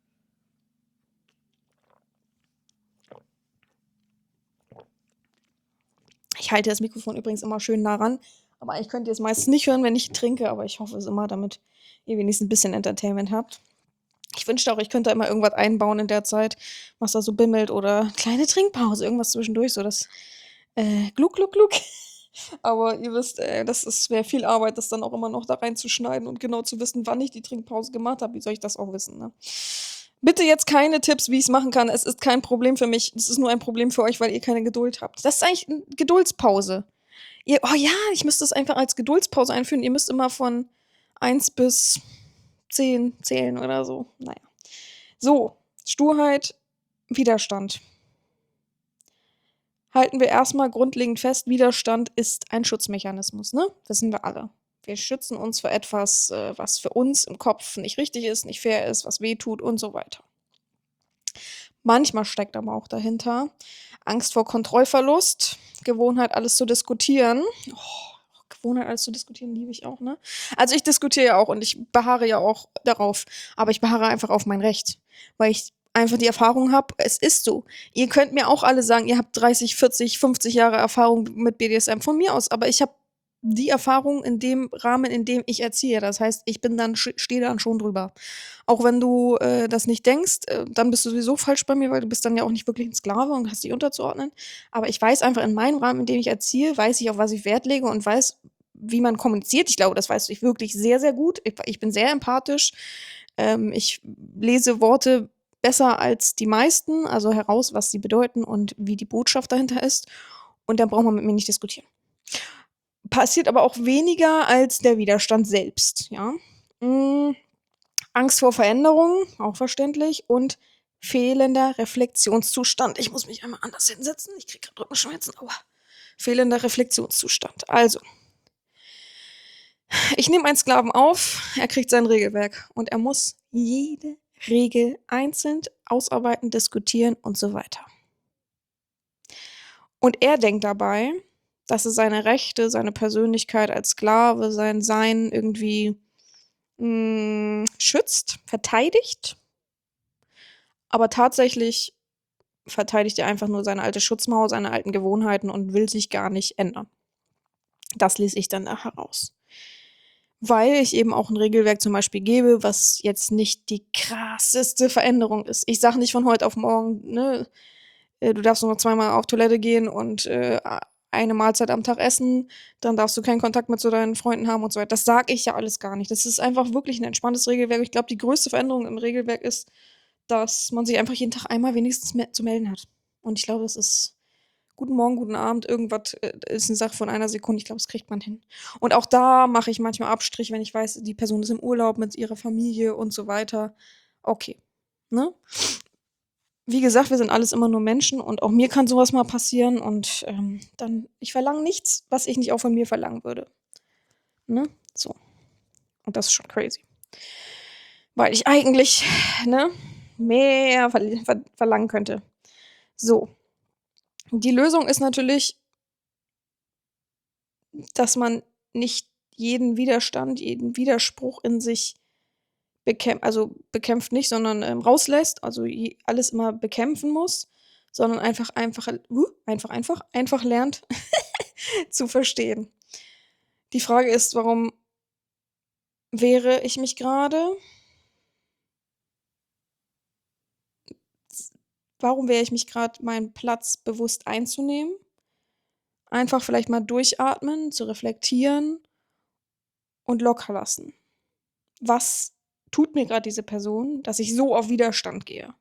Ich halte das Mikrofon übrigens immer schön nah ran, aber eigentlich könnt ihr's meistens nicht hören, wenn ich trinke, aber ich hoffe es immer, damit ihr wenigstens 'n bisschen Entertainment habt. Ich wünschte auch, ich könnte da immer irgendwas einbauen in der Zeit, was da so bimmelt oder kleine Trinkpause, irgendwas zwischendurch, so das, Gluck, Gluck, Gluck. Aber ihr wisst, wäre viel Arbeit, das dann auch immer noch da reinzuschneiden und genau zu wissen, wann ich die Trinkpause gemacht habe. Wie soll ich das auch wissen, ne? Bitte jetzt keine Tipps, wie ich's machen kann. Es ist kein Problem für mich. Es ist nur ein Problem für euch, weil ihr keine Geduld habt. Das ist eigentlich 'n Geduldspause. Oh ja, ich müsste es einfach als Geduldspause einführen. Ihr müsst immer von 1 bis 10 zählen oder so. Na ja. So, Sturheit, Widerstand. Halten wir erst mal grundlegend fest, Widerstand ist ein Schutzmechanismus, ne? Wissen wir alle. Wir schützen uns vor etwas, was für uns im Kopf nicht richtig ist, nicht fair ist, was wehtut und so weiter. Manchmal steckt aber auch dahinter Angst vor Kontrollverlust, Gewohnheit, alles zu diskutieren. Gewohnheit, alles zu diskutieren, liebe ich auch, ne? Also, ich diskutiere ja auch und ich beharre ja auch darauf, aber ich beharre einfach auf mein Recht, weil ich einfach die Erfahrung habe, es ist so. Ihr könnt mir auch alle sagen, ihr habt 30, 40, 50 Jahre Erfahrung mit BDSM von mir aus, aber ich habe die Erfahrung in dem Rahmen, in dem ich erziehe. Das heißt, ich bin dann stehe dann schon drüber. Auch wenn du das nicht denkst, dann bist du sowieso falsch bei mir, weil du bist dann ja auch nicht wirklich ein Sklave und hast dich unterzuordnen. Aber ich weiß einfach, in meinem Rahmen, in dem ich erziehe, weiß ich, auf was ich Wert lege und weiß, wie man kommuniziert. Ich glaube, das weißt du wirklich sehr, sehr gut. Ich bin sehr empathisch. Ich lese Worte besser als die meisten, also heraus, was sie bedeuten und wie die Botschaft dahinter ist. Und dann braucht man mit mir nicht diskutieren. Passiert aber auch weniger als der Widerstand selbst, ja. Angst vor Veränderung, auch verständlich, und fehlender Reflexionszustand. Ich muss mich einmal anders hinsetzen, ich kriege gerade Rückenschmerzen, aua. Fehlender Reflexionszustand. Also, ich nehme einen Sklaven auf, er kriegt sein Regelwerk und er muss jede Regel einzeln ausarbeiten, diskutieren und so weiter. Und er denkt dabei, dass er seine Rechte, seine Persönlichkeit als Sklave, sein Sein irgendwie schützt, verteidigt. Aber tatsächlich verteidigt er einfach nur seine alte Schutzmauer, seine alten Gewohnheiten und will sich gar nicht ändern. Das lese ich dann nachher raus. Weil ich eben auch ein Regelwerk zum Beispiel gebe, was jetzt nicht die krasseste Veränderung ist. Ich sage nicht von heute auf morgen, ne, du darfst nur noch 2-mal auf Toilette gehen und eine Mahlzeit am Tag essen, dann darfst du keinen Kontakt mehr zu deinen Freunden haben und so weiter. Das sage ich ja alles gar nicht. Das ist einfach wirklich ein entspanntes Regelwerk. Ich glaube, die größte Veränderung im Regelwerk ist, dass man sich einfach jeden Tag einmal wenigstens zu melden hat. Und ich glaube, das ist guten Morgen, guten Abend, irgendwas ist eine Sache von einer Sekunde. Ich glaube, das kriegt man hin. Und auch da mache ich manchmal Abstrich, wenn ich weiß, die Person ist im Urlaub mit ihrer Familie und so weiter. Okay, ne? Wie gesagt, wir sind alles immer nur Menschen und auch mir kann sowas mal passieren und dann ich verlange nichts, was ich nicht auch von mir verlangen würde. Ne? So. Und das ist schon crazy. Weil ich eigentlich, ne, mehr verlangen könnte. So. Die Lösung ist natürlich, dass man nicht jeden Widerstand, jeden Widerspruch in sich bekämpft nicht, sondern rauslässt, also alles immer bekämpfen muss, sondern einfach lernt zu verstehen. Die Frage ist, warum wehre ich mich gerade? Warum wehre ich mich gerade, meinen Platz bewusst einzunehmen? Einfach vielleicht mal durchatmen, zu reflektieren und locker lassen. Was tut mir gerade diese Person, dass ich so auf Widerstand gehe?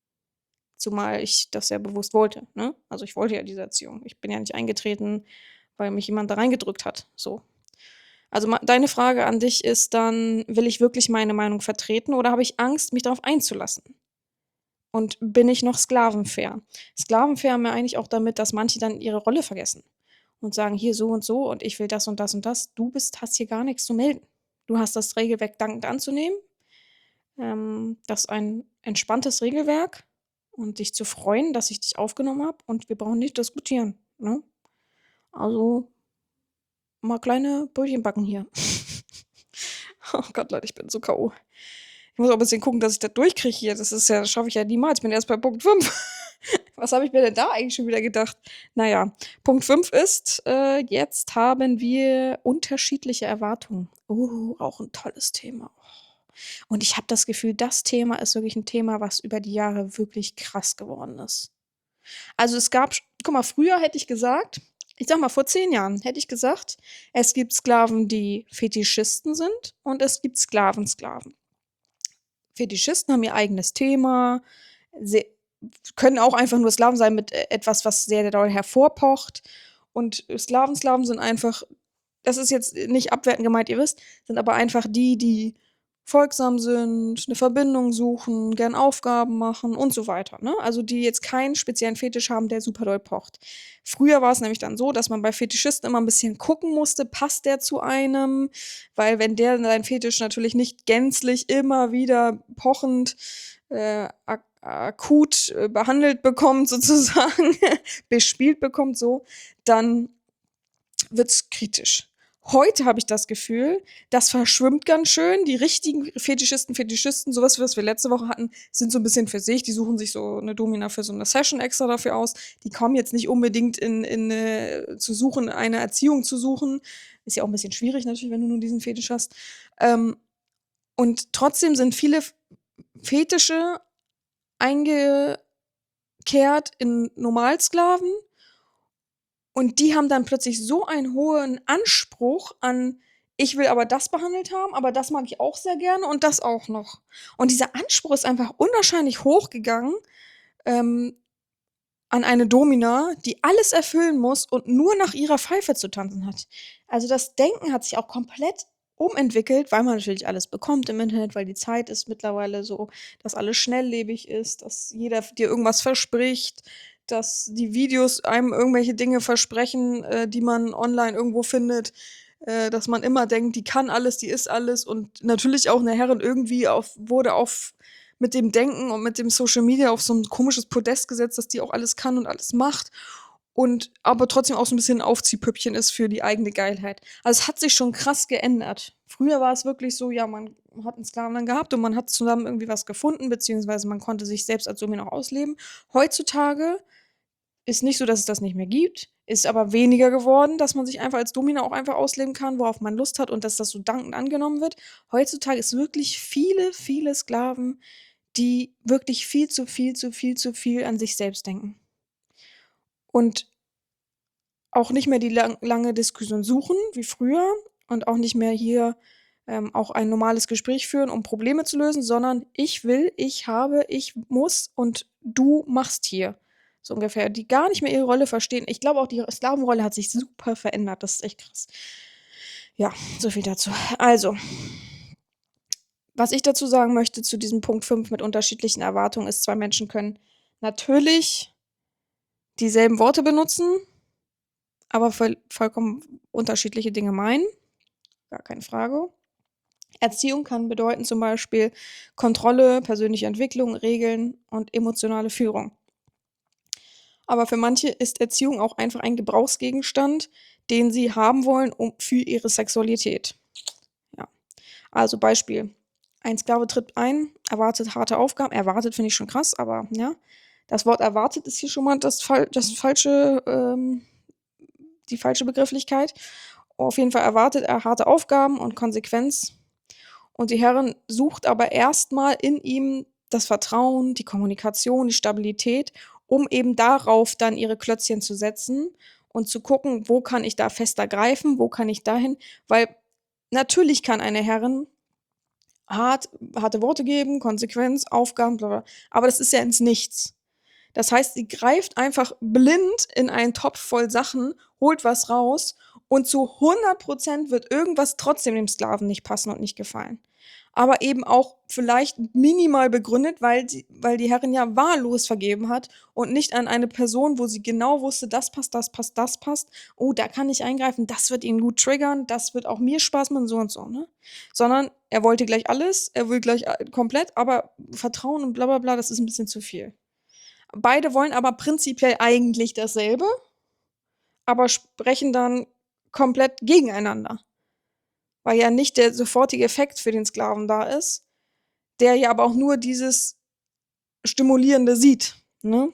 Zumal ich das ja bewusst wollte, ne? Also, ich wollte ja diese Erziehung. Ich bin ja nicht eingetreten, weil mich jemand da reingedrückt hat, so. Also, deine Frage an dich ist dann: Will ich wirklich meine Meinung vertreten oder habe ich Angst, mich darauf einzulassen? Und bin ich noch sklavenfair? Sklavenfair haben wir eigentlich auch damit, dass manche dann ihre Rolle vergessen und sagen: „Hier so und ich will das und das und das.“ Du hast hier gar nichts zu melden. Du hast das Regelwerk dankend anzunehmen. Das ist ein entspanntes Regelwerk und dich zu freuen, dass ich dich aufgenommen habe und wir brauchen nicht diskutieren, ne? Also, mal kleine Brötchen backen hier. Oh Gott, Leute, ich bin so K.O. Ich muss auch 'n bisschen gucken, dass ich das durchkriege hier. Das schaffe ich ja niemals. Ich bin erst bei Punkt 5. Was habe ich mir denn da eigentlich schon wieder gedacht? Na ja, Punkt 5 ist, jetzt haben wir unterschiedliche Erwartungen. Auch 'n tolles Thema. Und ich habe das Gefühl, das Thema ist wirklich 'n Thema, was über die Jahre wirklich krass geworden ist. Also, es gab guck mal, früher hätte ich gesagt, ich sage mal, vor 10 Jahren hätte ich gesagt, es gibt Sklaven, die Fetischisten sind und es gibt Sklaven. Fetischisten haben ihr eigenes Thema, se können auch einfach nur Sklaven sein mit etwas, was sehr doll hervorpocht. Und Sklaven sind einfach, das ist jetzt nicht abwertend gemeint, ihr wisst, sind aber einfach die folgsam sind, 'ne Verbindung suchen, gern Aufgaben machen und so weiter, ne? Also, die jetzt keinen speziellen Fetisch haben, der super doll pocht. Früher war's nämlich dann so, dass man bei Fetischisten immer 'n bisschen gucken musste, passt der zu einem? Weil wenn der seinen Fetisch natürlich nicht gänzlich immer wieder pochend, akut, behandelt bekommt sozusagen, bespielt bekommt so, dann wird's kritisch. Heute habe ich das Gefühl, das verschwimmt ganz schön. Die richtigen Fetischisten, sowas, was wir letzte Woche hatten, sind so ein bisschen für sich. Die suchen sich so eine Domina für so eine Session extra dafür aus. Die kommen jetzt nicht unbedingt zu suchen, eine Erziehung zu suchen. Ist ja auch ein bisschen schwierig natürlich, wenn du nur diesen Fetisch hast. Und trotzdem sind viele Fetische eingekehrt in Normalsklaven. Und die haben dann plötzlich so einen hohen Anspruch an, ich will aber das behandelt haben, aber das mag ich auch sehr gerne und das auch noch. Und dieser Anspruch ist einfach unwahrscheinlich hochgegangen an eine Domina, die alles erfüllen muss und nur nach ihrer Pfeife zu tanzen hat. Also das Denken hat sich auch komplett umentwickelt, weil man natürlich alles bekommt im Internet, weil die Zeit ist mittlerweile so, dass alles schnelllebig ist, dass jeder dir irgendwas verspricht, dass die Videos einem irgendwelche Dinge versprechen, die man online irgendwo findet, dass man immer denkt, die kann alles, die ist alles und natürlich auch eine Herrin irgendwie wurde auf mit dem Denken und mit dem Social Media auf so ein komisches Podest gesetzt, dass die auch alles kann und alles macht und aber trotzdem auch so ein bisschen 'n Aufziehpüppchen ist für die eigene Geilheit. Also, es hat sich schon krass geändert. Früher war es wirklich so, ja, man hat 'n Sklaven dann gehabt und man hat zusammen irgendwie was gefunden, beziehungsweise man konnte sich selbst als Domina auch ausleben. Heutzutage ist nicht so, dass es das nicht mehr gibt, ist aber weniger geworden, dass man sich einfach als Domina auch einfach ausleben kann, worauf man Lust hat und dass das so dankend angenommen wird. Heutzutage ist wirklich viele Sklaven, die wirklich viel an sich selbst denken und auch nicht mehr die lange Diskussion suchen wie früher und auch nicht mehr hier, auch ein normales Gespräch führen, um Probleme zu lösen, sondern ich will, ich habe, ich muss und du machst hier, so ungefähr. Die gar nicht mehr ihre Rolle verstehen. Ich glaube auch, die Sklavenrolle hat sich super verändert. Das ist echt krass. Ja, so viel dazu. Also, was ich dazu sagen möchte zu diesem Punkt 5 mit unterschiedlichen Erwartungen ist, 2 Menschen können natürlich dieselben Worte benutzen, aber vollkommen unterschiedliche Dinge meinen, gar keine Frage. Erziehung kann bedeuten zum Beispiel Kontrolle, persönliche Entwicklung, Regeln und emotionale Führung. Aber für manche ist Erziehung auch einfach ein Gebrauchsgegenstand, den sie haben wollen für ihre Sexualität. Ja. Also Beispiel: Ein Sklave tritt ein, erwartet harte Aufgaben. Erwartet finde ich schon krass, aber ja. Das Wort erwartet ist hier schon mal die falsche Begrifflichkeit. Auf jeden Fall erwartet er harte Aufgaben und Konsequenz. Und die Herrin sucht aber erstmal in ihm das Vertrauen, die Kommunikation, die Stabilität, um eben darauf dann ihre Klötzchen zu setzen und zu gucken, wo kann ich da fester greifen, wo kann ich dahin, weil natürlich kann eine Herrin harte Worte geben, Konsequenz, Aufgaben, bla bla, aber das ist ja ins Nichts. Das heißt, sie greift einfach blind in einen Topf voll Sachen, holt was raus und zu 100% wird irgendwas trotzdem dem Sklaven nicht passen und nicht gefallen. Aber eben auch vielleicht minimal begründet, weil die Herrin ja wahllos vergeben hat und nicht an eine Person, wo sie genau wusste, das passt, das passt, das passt. Oh, da kann ich eingreifen, das wird ihn gut triggern, das wird auch mir Spaß machen, so und so, ne? Sondern er wollte gleich alles, er will gleich komplett, aber Vertrauen und bla bla bla, das ist ein bisschen zu viel. Beide wollen aber prinzipiell eigentlich dasselbe, aber sprechen dann komplett gegeneinander, weil ja nicht der sofortige Effekt für den Sklaven da ist, der ja aber auch nur dieses Stimulierende sieht, ne?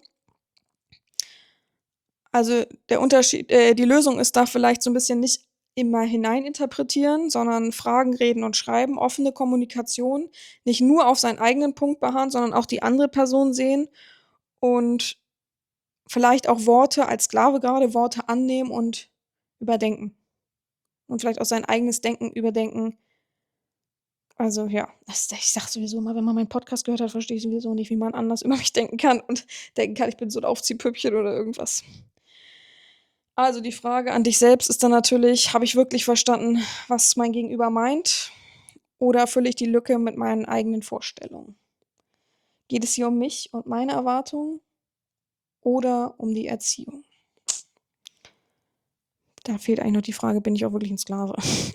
Also, die Lösung ist da vielleicht so ein bisschen nicht immer hineininterpretieren, sondern fragen, reden und schreiben, offene Kommunikation, nicht nur auf seinen eigenen Punkt beharren, sondern auch die andere Person sehen und vielleicht auch Worte als Sklave gerade Worte annehmen und überdenken. Und vielleicht auch sein eigenes Denken überdenken. Also, ja, ich sage sowieso immer, wenn man meinen Podcast gehört hat, verstehe ich sowieso nicht, wie man anders über mich denken kann und denken kann, ich bin so 'n Aufziehpüppchen oder irgendwas. Also, die Frage an dich selbst ist dann natürlich: Habe ich wirklich verstanden, was mein Gegenüber meint, oder fülle ich die Lücke mit meinen eigenen Vorstellungen? Geht es hier um mich und meine Erwartungen oder um die Erziehung? Da fehlt eigentlich noch die Frage: Bin ich auch wirklich 'n Sklave?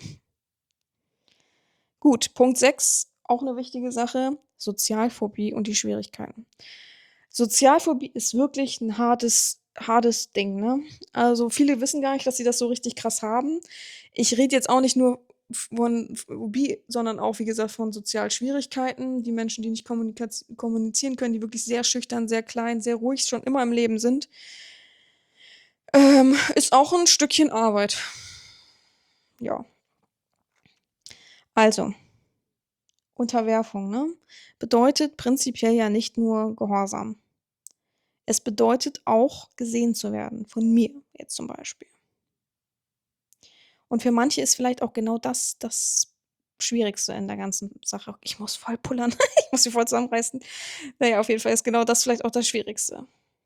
Gut, Punkt 6, auch 'ne wichtige Sache, Sozialphobie und die Schwierigkeiten. Sozialphobie ist wirklich 'n hartes hartes Ding, ne? Also, viele wissen gar nicht, dass sie das so richtig krass haben. Ich rede jetzt auch nicht nur von Phobie, sondern auch, wie gesagt, von Sozialschwierigkeiten. Die Menschen, die nicht kommunizieren können, die wirklich sehr schüchtern, sehr klein, sehr ruhig schon immer im Leben sind, ist auch ein Stückchen Arbeit. Ja. Also, Unterwerfung, ne, bedeutet prinzipiell ja nicht nur Gehorsam. Es bedeutet auch, gesehen zu werden, von mir jetzt zum Beispiel. Und für manche ist vielleicht auch genau das Schwierigste in der ganzen Sache. Ich muss voll pullern. Ich muss mich voll zusammenreißen. Na ja, auf jeden Fall ist genau das vielleicht auch das Schwierigste.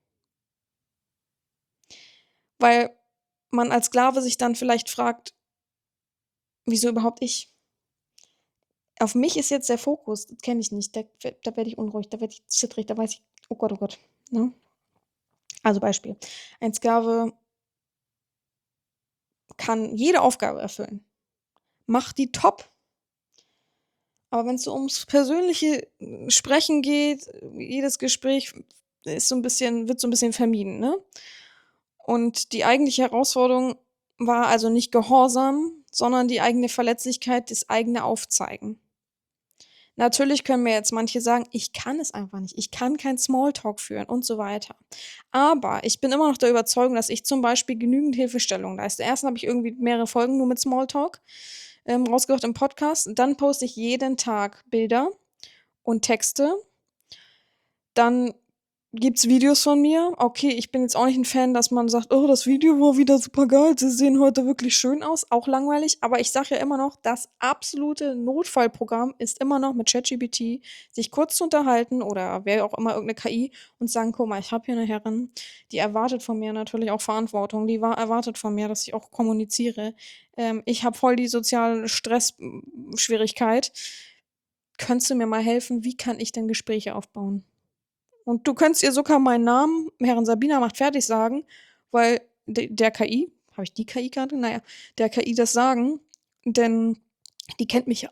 Weil man als Sklave sich dann vielleicht fragt: „Wieso überhaupt ich?“ Auf mich ist jetzt der Fokus, das kenne ich nicht. Da werde ich unruhig, da werde ich zittrig, da weiß ich: oh Gott“, ne? Also Beispiel: Ein Sklave kann jede Aufgabe erfüllen, macht die top, aber wenn's so ums persönliche Sprechen geht, jedes Gespräch ist wird so 'n bisschen vermieden, ne? Und die eigentliche Herausforderung war also nicht Gehorsam, sondern die eigene Verletzlichkeit, das eigene Aufzeigen. Natürlich können mir jetzt manche sagen: „Ich kann es einfach nicht. Ich kann kein Smalltalk führen“ und so weiter. Aber ich bin immer noch der Überzeugung, dass ich zum Beispiel genügend Hilfestellung leiste. Erst habe ich irgendwie mehrere Folgen nur mit Smalltalk, rausgebracht im Podcast. Dann poste ich jeden Tag Bilder und Texte. Dann gibt's Videos von mir. Okay, ich bin jetzt auch nicht 'n Fan, dass man sagt: „Oh, das Video war wieder supergeil. Sie sehen heute wirklich schön aus.“ Auch langweilig, aber ich sage ja immer noch, das absolute Notfallprogramm ist immer noch mit ChatGPT sich kurz zu unterhalten oder wer auch immer, irgend 'ne KI und sagen: „Guck mal, ich habe hier 'ne Herrin, die erwartet von mir natürlich auch Verantwortung. Die erwartet von mir, dass ich auch kommuniziere. Ich habe voll die sozialen Schwierigkeit. Könntest du mir mal helfen? Wie kann ich denn Gespräche aufbauen?“ Und du könntest ihr sogar meinen Namen, Herrin Sabina macht fertig sagen, weil der KI habe ich die KI grade? Na ja, der KI das sagen, denn die kennt mich ja.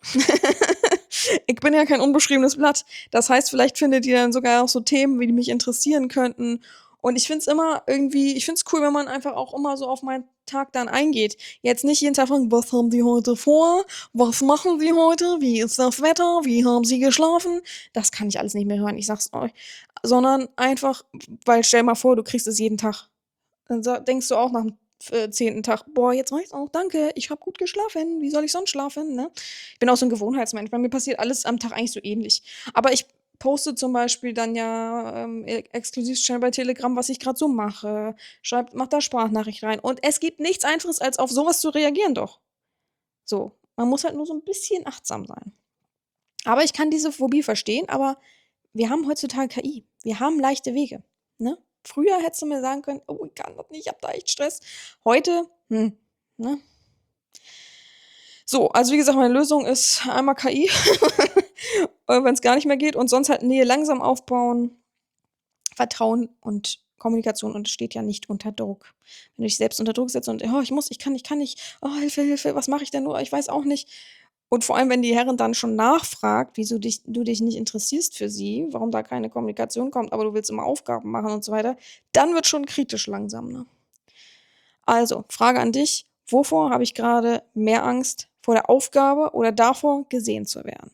Ich bin ja kein unbeschriebenes Blatt. Das heißt, vielleicht findet die dann sogar auch so Themen, die mich interessieren könnten. Und ich finde es cool, wenn man einfach auch immer so auf meinen Tag dann eingeht. Jetzt nicht jeden Tag fragen: „Was haben Sie heute vor? Was machen Sie heute? Wie ist das Wetter? Wie haben Sie geschlafen?“ Das kann ich alles nicht mehr hören, ich sage es euch. Sondern einfach, weil stell mal vor, du kriegst es jeden Tag. Dann denkst du auch nach dem 10. Tag: „Boah, jetzt reicht's auch, danke, ich habe gut geschlafen. Wie soll ich sonst schlafen“, ne? Ich bin auch so 'n Gewohnheitsmensch. Bei mir passiert alles am Tag eigentlich so ähnlich. Aber ich poste zum Beispiel dann ja, exklusiv schnell bei Telegram, was ich grad so mache, mache da Sprachnachricht rein. Und es gibt nichts Einfaches, als auf so was zu reagieren doch. So, man muss halt nur so 'n bisschen achtsam sein. Aber ich kann diese Phobie verstehen, aber wir haben heutzutage KI. Wir haben leichte Wege, ne? Früher hättest du mir sagen können: „Oh, ich kann das nicht, ich habe da echt Stress.“ Heute, ne? So, also wie gesagt, meine Lösung ist einmal KI, wenn's gar nicht mehr geht und sonst halt Nähe langsam aufbauen, Vertrauen und Kommunikation und es steht ja nicht unter Druck. Wenn du dich selbst unter Druck setzt und: „Oh, ich kann nicht. Oh, Hilfe, Hilfe, was mache ich denn nur? Ich weiß auch nicht.“ Und vor allem, wenn die Herrin dann schon nachfragt, wieso du dich nicht interessierst für sie, warum da keine Kommunikation kommt, aber du willst immer Aufgaben machen und so weiter, dann wird schon kritisch langsam, ne? Also, Frage an dich: Wovor habe ich grade mehr Angst? Vor der Aufgabe oder davor, gesehen zu werden?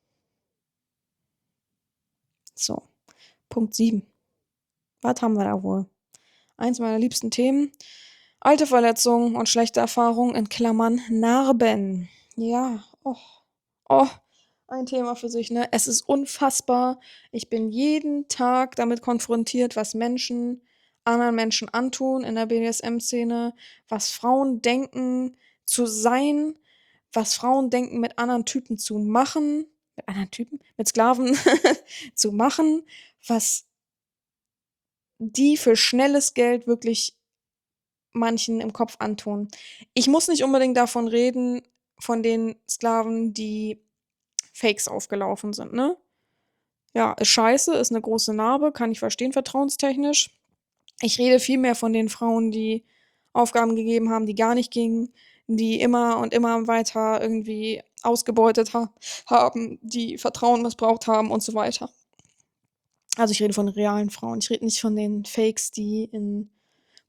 So, Punkt 7. Was haben wir da wohl? Eins meiner liebsten Themen: alte Verletzungen und schlechte Erfahrungen in Klammern Narben. Ja, oh, ein Thema für sich, ne? Es ist unfassbar. Ich bin jeden Tag damit konfrontiert, was Menschen anderen Menschen antun in der BDSM-Szene, was Frauen denken zu sein, was Frauen denken, mit anderen Typen zu machen mit anderen Typen? Mit Sklaven zu machen, was die für schnelles Geld wirklich manchen im Kopf antun. Ich muss nicht unbedingt davon reden, von den Sklaven, die Fakes aufgelaufen sind, ne? Ja, ist scheiße, ist 'ne große Narbe, kann ich verstehen, vertrauenstechnisch. Ich rede vielmehr von den Frauen, die Aufgaben gegeben haben, die gar nicht gingen, die immer und immer weiter irgendwie ausgebeutet haben, die Vertrauen missbraucht haben und so weiter. Also, ich rede von realen Frauen. Ich rede nicht von den Fakes, die in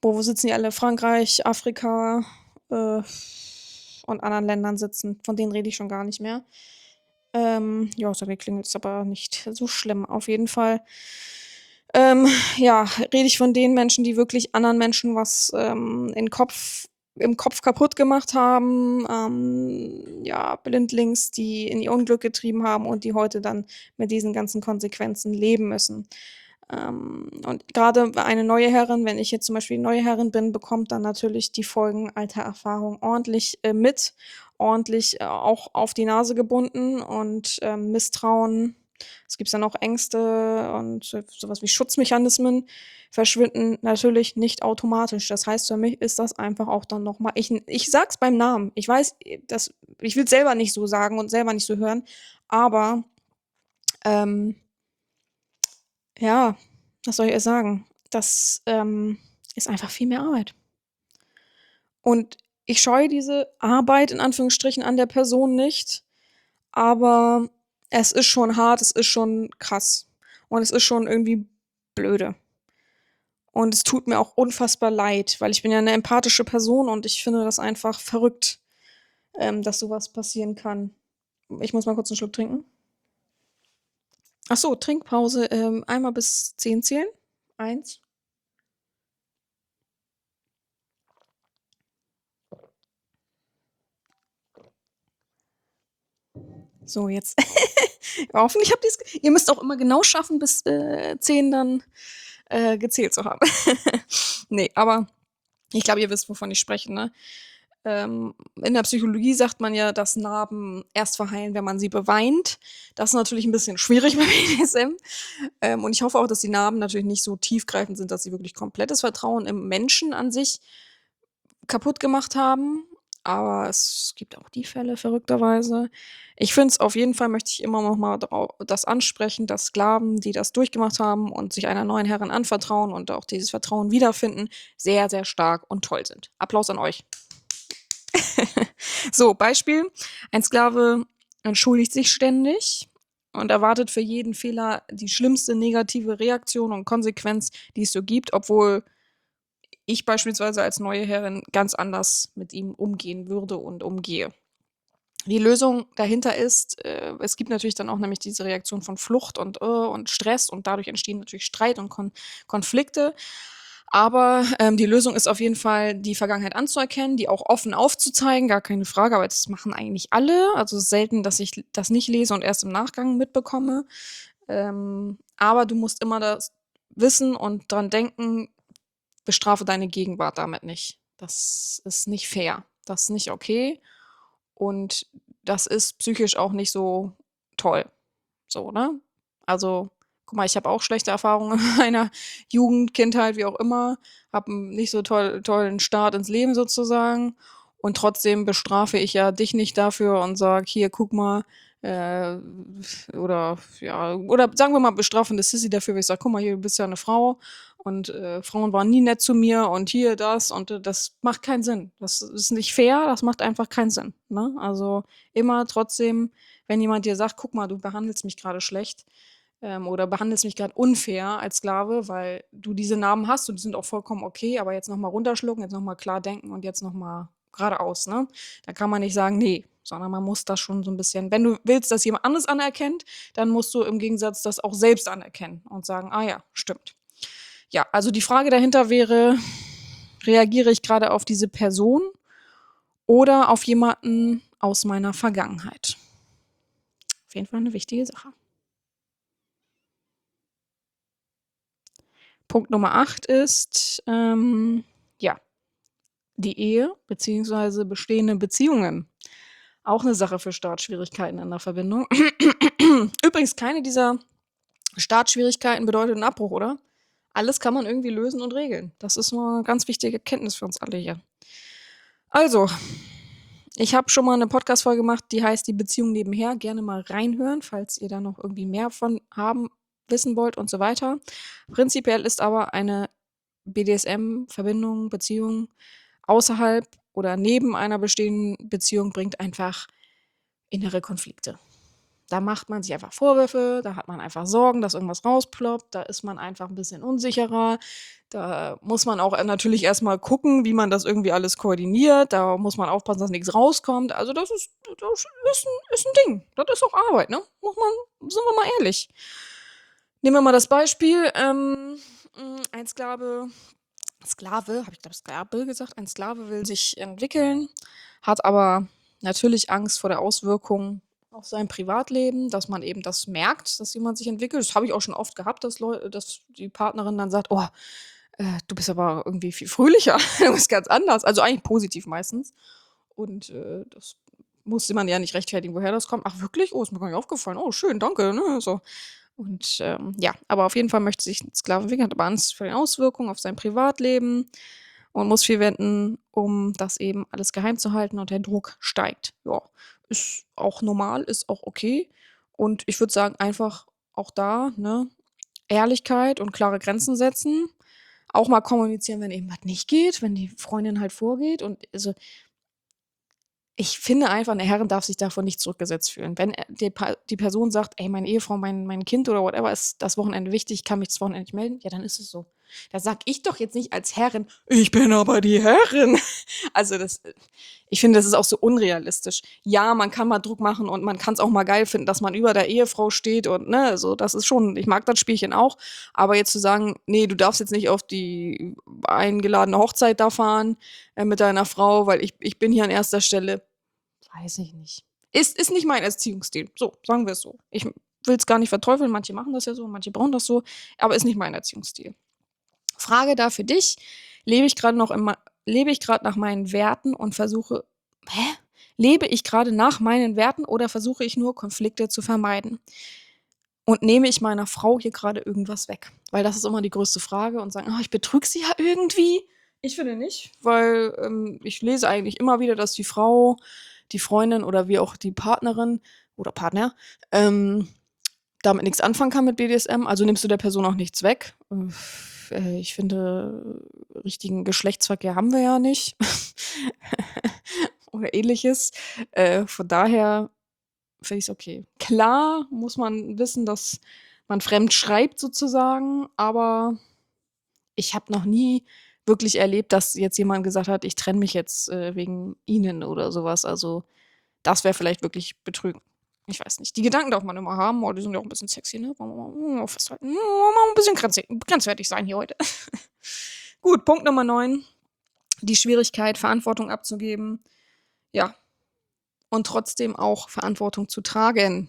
wo sitzen die alle? Frankreich, Afrika, und anderen Ländern sitzen. Von denen rede ich schon gar nicht mehr. Ja, so klingelt es aber nicht so schlimm. Auf jeden Fall, ja, rede ich von den Menschen, die wirklich anderen Menschen was, im Kopf kaputt gemacht haben, ja, blindlings die in ihr Unglück getrieben haben und die heute dann mit diesen ganzen Konsequenzen leben müssen. Und grade eine neue Herrin, wenn ich jetzt zum Beispiel neue Herrin bin, bekommt dann natürlich die Folgen alter Erfahrung ordentlich, mit, ordentlich, auch auf die Nase gebunden und, Misstrauen. Es gibt dann auch Ängste und so was wie Schutzmechanismen verschwinden natürlich nicht automatisch. Das heißt, für mich ist das einfach auch dann noch mal ich sage es beim Namen. Ich weiß, ich will's selber nicht so sagen und selber nicht so hören, aber, ähm, ja, was soll ich ihr sagen? Das, ist einfach viel mehr Arbeit. Und ich scheue diese Arbeit in Anführungsstrichen an der Person nicht, aber es ist schon hart, es ist schon krass und es ist schon irgendwie blöde. Und es tut mir auch unfassbar leid, weil ich bin ja 'ne empathische Person und ich finde das einfach verrückt, dass so was passieren kann. Ich muss mal kurz 'n Schluck trinken. Ach so, Trinkpause, einmal bis 10 zählen. 1. So, jetzt. Hoffentlich habt ihr's ihr müsst auch immer genau schaffen, bis, 10 dann, gezählt zu haben. Ne, aber ich glaube, ihr wisst, wovon ich spreche, ne? In der Psychologie sagt man ja, dass Narben erst verheilen, wenn man sie beweint. Das ist natürlich 'n bisschen schwierig bei BDSM. Und ich hoffe auch, dass die Narben natürlich nicht so tiefgreifend sind, dass sie wirklich komplettes Vertrauen im Menschen an sich kaputt gemacht haben. Aber es gibt auch die Fälle, verrückterweise. Ich finde es auf jeden Fall möchte ich immer noch mal das ansprechen, dass Sklaven, die das durchgemacht haben und sich einer neuen Herrin anvertrauen und auch dieses Vertrauen wiederfinden, sehr, sehr stark und toll sind. Applaus an euch. So, Beispiel: Ein Sklave entschuldigt sich ständig und erwartet für jeden Fehler die schlimmste negative Reaktion und Konsequenz, die es so gibt, obwohl ich beispielsweise als neue Herrin ganz anders mit ihm umgehen würde und umgehe. Die Lösung dahinter ist, es gibt natürlich dann auch nämlich diese Reaktion von Flucht und Stress und dadurch entstehen natürlich Streit und Konflikte. Aber, die Lösung ist auf jeden Fall, die Vergangenheit anzuerkennen, die auch offen aufzuzeigen, gar keine Frage, aber das machen eigentlich alle. Also, es ist selten, dass ich das nicht lese und erst im Nachgang mitbekomme. Aber du musst immer das wissen und dran denken, bestrafe deine Gegenwart damit nicht. Das ist nicht fair. Das ist nicht okay und das ist psychisch auch nicht so toll. So, ne? Also, guck mal, ich habe auch schlechte Erfahrungen in meiner Jugend, Kindheit, wie auch immer, habe 'n nicht so tollen Start ins Leben sozusagen und trotzdem bestrafe ich ja dich nicht dafür und sage: „Hier, guck mal“, äh, oder ja, oder sagen wir mal, bestrafe 'ne Sissi dafür, weil ich sage: „Guck mal hier, du bist ja 'ne Frau und, Frauen waren nie nett zu mir und hier das und das macht keinen Sinn. Das ist nicht fair, das macht einfach keinen Sinn, ne? Also, immer trotzdem, wenn jemand dir sagt: „Guck mal, du behandelst mich grade schlecht, oder behandelst mich grad unfair als Sklave, weil du diese Narben hast und die sind auch vollkommen okay, aber jetzt noch mal runterschlucken, jetzt noch mal klar denken und jetzt noch mal geradeaus“, ne? Da kann man nicht sagen: „Ne“, sondern man muss das schon so 'n bisschen wenn du willst, dass jemand anderes anerkennt, dann musst du im Gegensatz das auch selbst anerkennen und sagen: „Ah ja, stimmt.“ Ja, also die Frage dahinter wäre: Reagiere ich grade auf diese Person oder auf jemanden aus meiner Vergangenheit? Auf jeden Fall 'ne wichtige Sache. Punkt Nummer 8 ist, ja, die Ehe beziehungsweise bestehende Beziehungen. Auch 'ne Sache für Startschwierigkeiten in 'ner Verbindung. Übrigens, keine dieser Startschwierigkeiten bedeutet 'n Abbruch, oder? Alles kann man irgendwie lösen und regeln. Das ist nur 'ne ganz wichtige Erkenntnis für uns alle hier. Also, ich habe schon mal 'ne Podcast-Folge gemacht, die heißt „Die Beziehung nebenher“. Gerne mal reinhören, falls ihr da noch irgendwie mehr von wissen wollt und so weiter. Prinzipiell ist aber eine BDSM-Verbindung, Beziehung außerhalb oder neben einer bestehenden Beziehung bringt einfach innere Konflikte. Da macht man sich einfach Vorwürfe, da hat man einfach Sorgen, dass irgendwas rausploppt, da ist man einfach ein bisschen unsicherer. Da muss man auch natürlich erst mal gucken, wie man das irgendwie alles koordiniert. Da muss man aufpassen, dass nichts rauskommt. Also, das ist 'n Ding. Das ist auch Arbeit, ne? Sind wir mal ehrlich. Nehmen wir mal das Beispiel, ein Sklave, habe ich glaube Sklave gesagt? Ein Sklave will sich entwickeln, hat aber natürlich Angst vor der Auswirkung auf sein Privatleben, dass man eben das merkt, dass jemand sich entwickelt. Das habe ich auch schon oft gehabt, dass die Partnerin dann sagt: „Oh, du bist aber irgendwie viel fröhlicher. Du bist ganz anders.“ Also, eigentlich positiv meistens. Und, das musste man ja nicht rechtfertigen, woher das kommt. „Ach wirklich? Oh, ist mir gar nicht aufgefallen. Oh, schön, danke“, ne, so. Und, ja, aber auf jeden Fall möchte sich 'n Sklave entwickeln, hat aber Angst vor den Auswirkungen auf sein Privatleben und muss viel wenden, um das eben alles geheim zu halten und der Druck steigt. Ja, ist auch normal, ist auch okay. Und ich würde sagen, einfach auch da, ne, Ehrlichkeit und klare Grenzen setzen. Auch mal kommunizieren, wenn eben was nicht geht, wenn die Freundin halt vorgeht und also ich finde einfach, 'ne Herrin darf sich davon nicht zurückgesetzt fühlen. Wenn, die Person sagt: „Ey, meine Ehefrau, mein Kind oder whatever ist das Wochenende wichtig, ich kann mich das Wochenende nicht melden“, ja, dann ist es so. Da sage ich doch jetzt nicht als Herrin: „Ich bin aber die Herrin.“ Also, ich finde, das ist auch so unrealistisch. Ja, man kann mal Druck machen und man kann's auch mal geil finden, dass man über der Ehefrau steht und, ne, so, das ist schon ich mag das Spielchen auch, aber jetzt zu sagen: „Ne, du darfst jetzt nicht auf die eingeladene Hochzeit da fahren, mit deiner Frau, weil ich bin hier an erster Stelle“, weiß ich nicht. Ist nicht mein Erziehungsstil. So, sagen wir es so. Ich will es gar nicht verteufeln, manche machen das ja so, manche brauchen das so, aber ist nicht mein Erziehungsstil. Frage da für dich: Lebe ich gerade noch im lebe ich gerade nach meinen Werten und versuche hä? Lebe ich gerade nach meinen Werten oder versuche ich nur, Konflikte zu vermeiden? Und nehme ich meiner Frau hier gerade irgendwas weg? Weil das ist immer die größte Frage und sagen: „Ah, ich betrüge sie ja irgendwie.“ Ich finde nicht, weil, ich lese eigentlich immer wieder, dass die Frau, die Freundin oder wie auch die Partnerin oder Partner, ähm, damit nichts anfangen kann mit BDSM, also nimmst du der Person auch nichts weg. Ich finde, richtigen Geschlechtsverkehr haben wir ja nicht oder Ähnliches. Von daher finde ich's okay. Klar muss man wissen, dass man fremd schreibt sozusagen, aber ich habe noch nie wirklich erlebt, dass jetzt jemand gesagt hat: „Ich trenne mich jetzt, wegen Ihnen“ oder so was. Also, das wäre vielleicht wirklich Betrügen. Ich weiß nicht. Die Gedanken darf man immer haben, aber die sind ja auch 'n bisschen sexy, ne? Wollen wir mal festhalten. Wollen wir mal 'n bisschen grenzwertig sein hier heute. Gut, Punkt Nummer 9, die Schwierigkeit, Verantwortung abzugeben. Ja, und trotzdem auch Verantwortung zu tragen.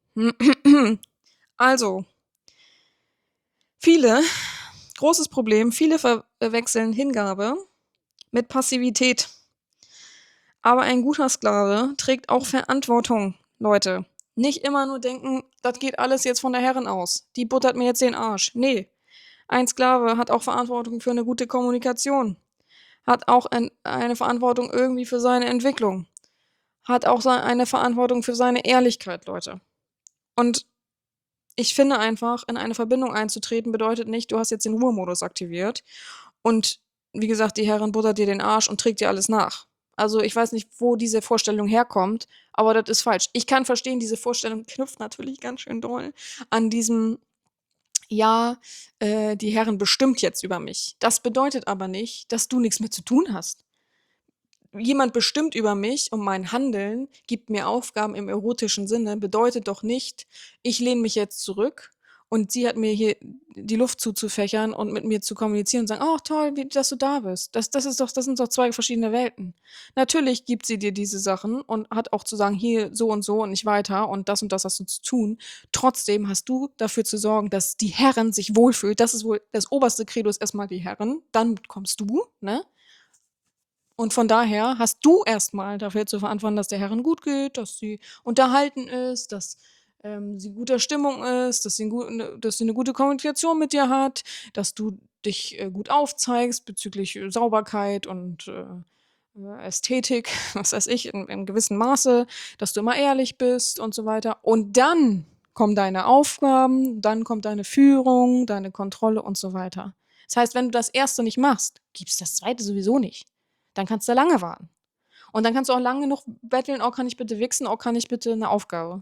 Also, viele großes Problem, viele verwechseln Hingabe mit Passivität. Aber ein guter Sklave trägt auch Verantwortung, Leute. Nicht immer nur denken, das geht alles jetzt von der Herrin aus. Die buttert mir jetzt den Arsch. Ne, ein Sklave hat auch Verantwortung für 'ne gute Kommunikation, hat auch eine Verantwortung irgendwie für seine Entwicklung, hat auch eine Verantwortung für seine Ehrlichkeit, Leute. Und ich finde einfach, in eine Verbindung einzutreten bedeutet nicht, du hast jetzt den Ruhemodus aktiviert und wie gesagt, die Herrin buttert dir den Arsch und trägt dir alles nach. Also, ich weiß nicht, wo diese Vorstellung herkommt, aber das ist falsch. Ich kann verstehen, diese Vorstellung knüpft natürlich ganz schön doll an diesem: „Ja, die Herrin bestimmt jetzt über mich.“ Das bedeutet aber nicht, dass du nix mit zu tun hast. Jemand bestimmt über mich und mein Handeln, gibt mir Aufgaben im erotischen Sinne, bedeutet doch nicht, ich lehne mich jetzt zurück und sie hat mir hier die Luft zuzufächern und mit mir zu kommunizieren und sagen: „Oh, toll, wie dass du da bist.“ Das sind doch 2 verschiedene Welten. Natürlich gibt sie dir diese Sachen und hat auch zu sagen: „Hier so und nicht weiter und das hast du zu tun.“ Trotzdem hast du dafür zu sorgen, dass die Herrin sich wohlfühlt. Das ist wohl das oberste Credo ist erst mal die Herrin, dann kommst du, ne? Und von daher hast du erst mal dafür zu verantworten, dass der Herrin gut geht, dass sie unterhalten ist, dass, sie guter Stimmung ist, dass sie 'ne gute Kommunikation mit dir hat, dass du dich, gut aufzeigst bezüglich, Sauberkeit und, Ästhetik, was weiß ich, in gewissem Maße, dass du immer ehrlich bist und so weiter. Und dann kommen deine Aufgaben, dann kommt deine Führung, deine Kontrolle und so weiter. Das heißt, wenn du das erste nicht machst, gibt's das zweite sowieso nicht. Dann kannst du lange warten. Und dann kannst du auch lange genug betteln: „Oh, kann ich bitte wichsen? Oh, kann ich bitte 'ne Aufgabe?“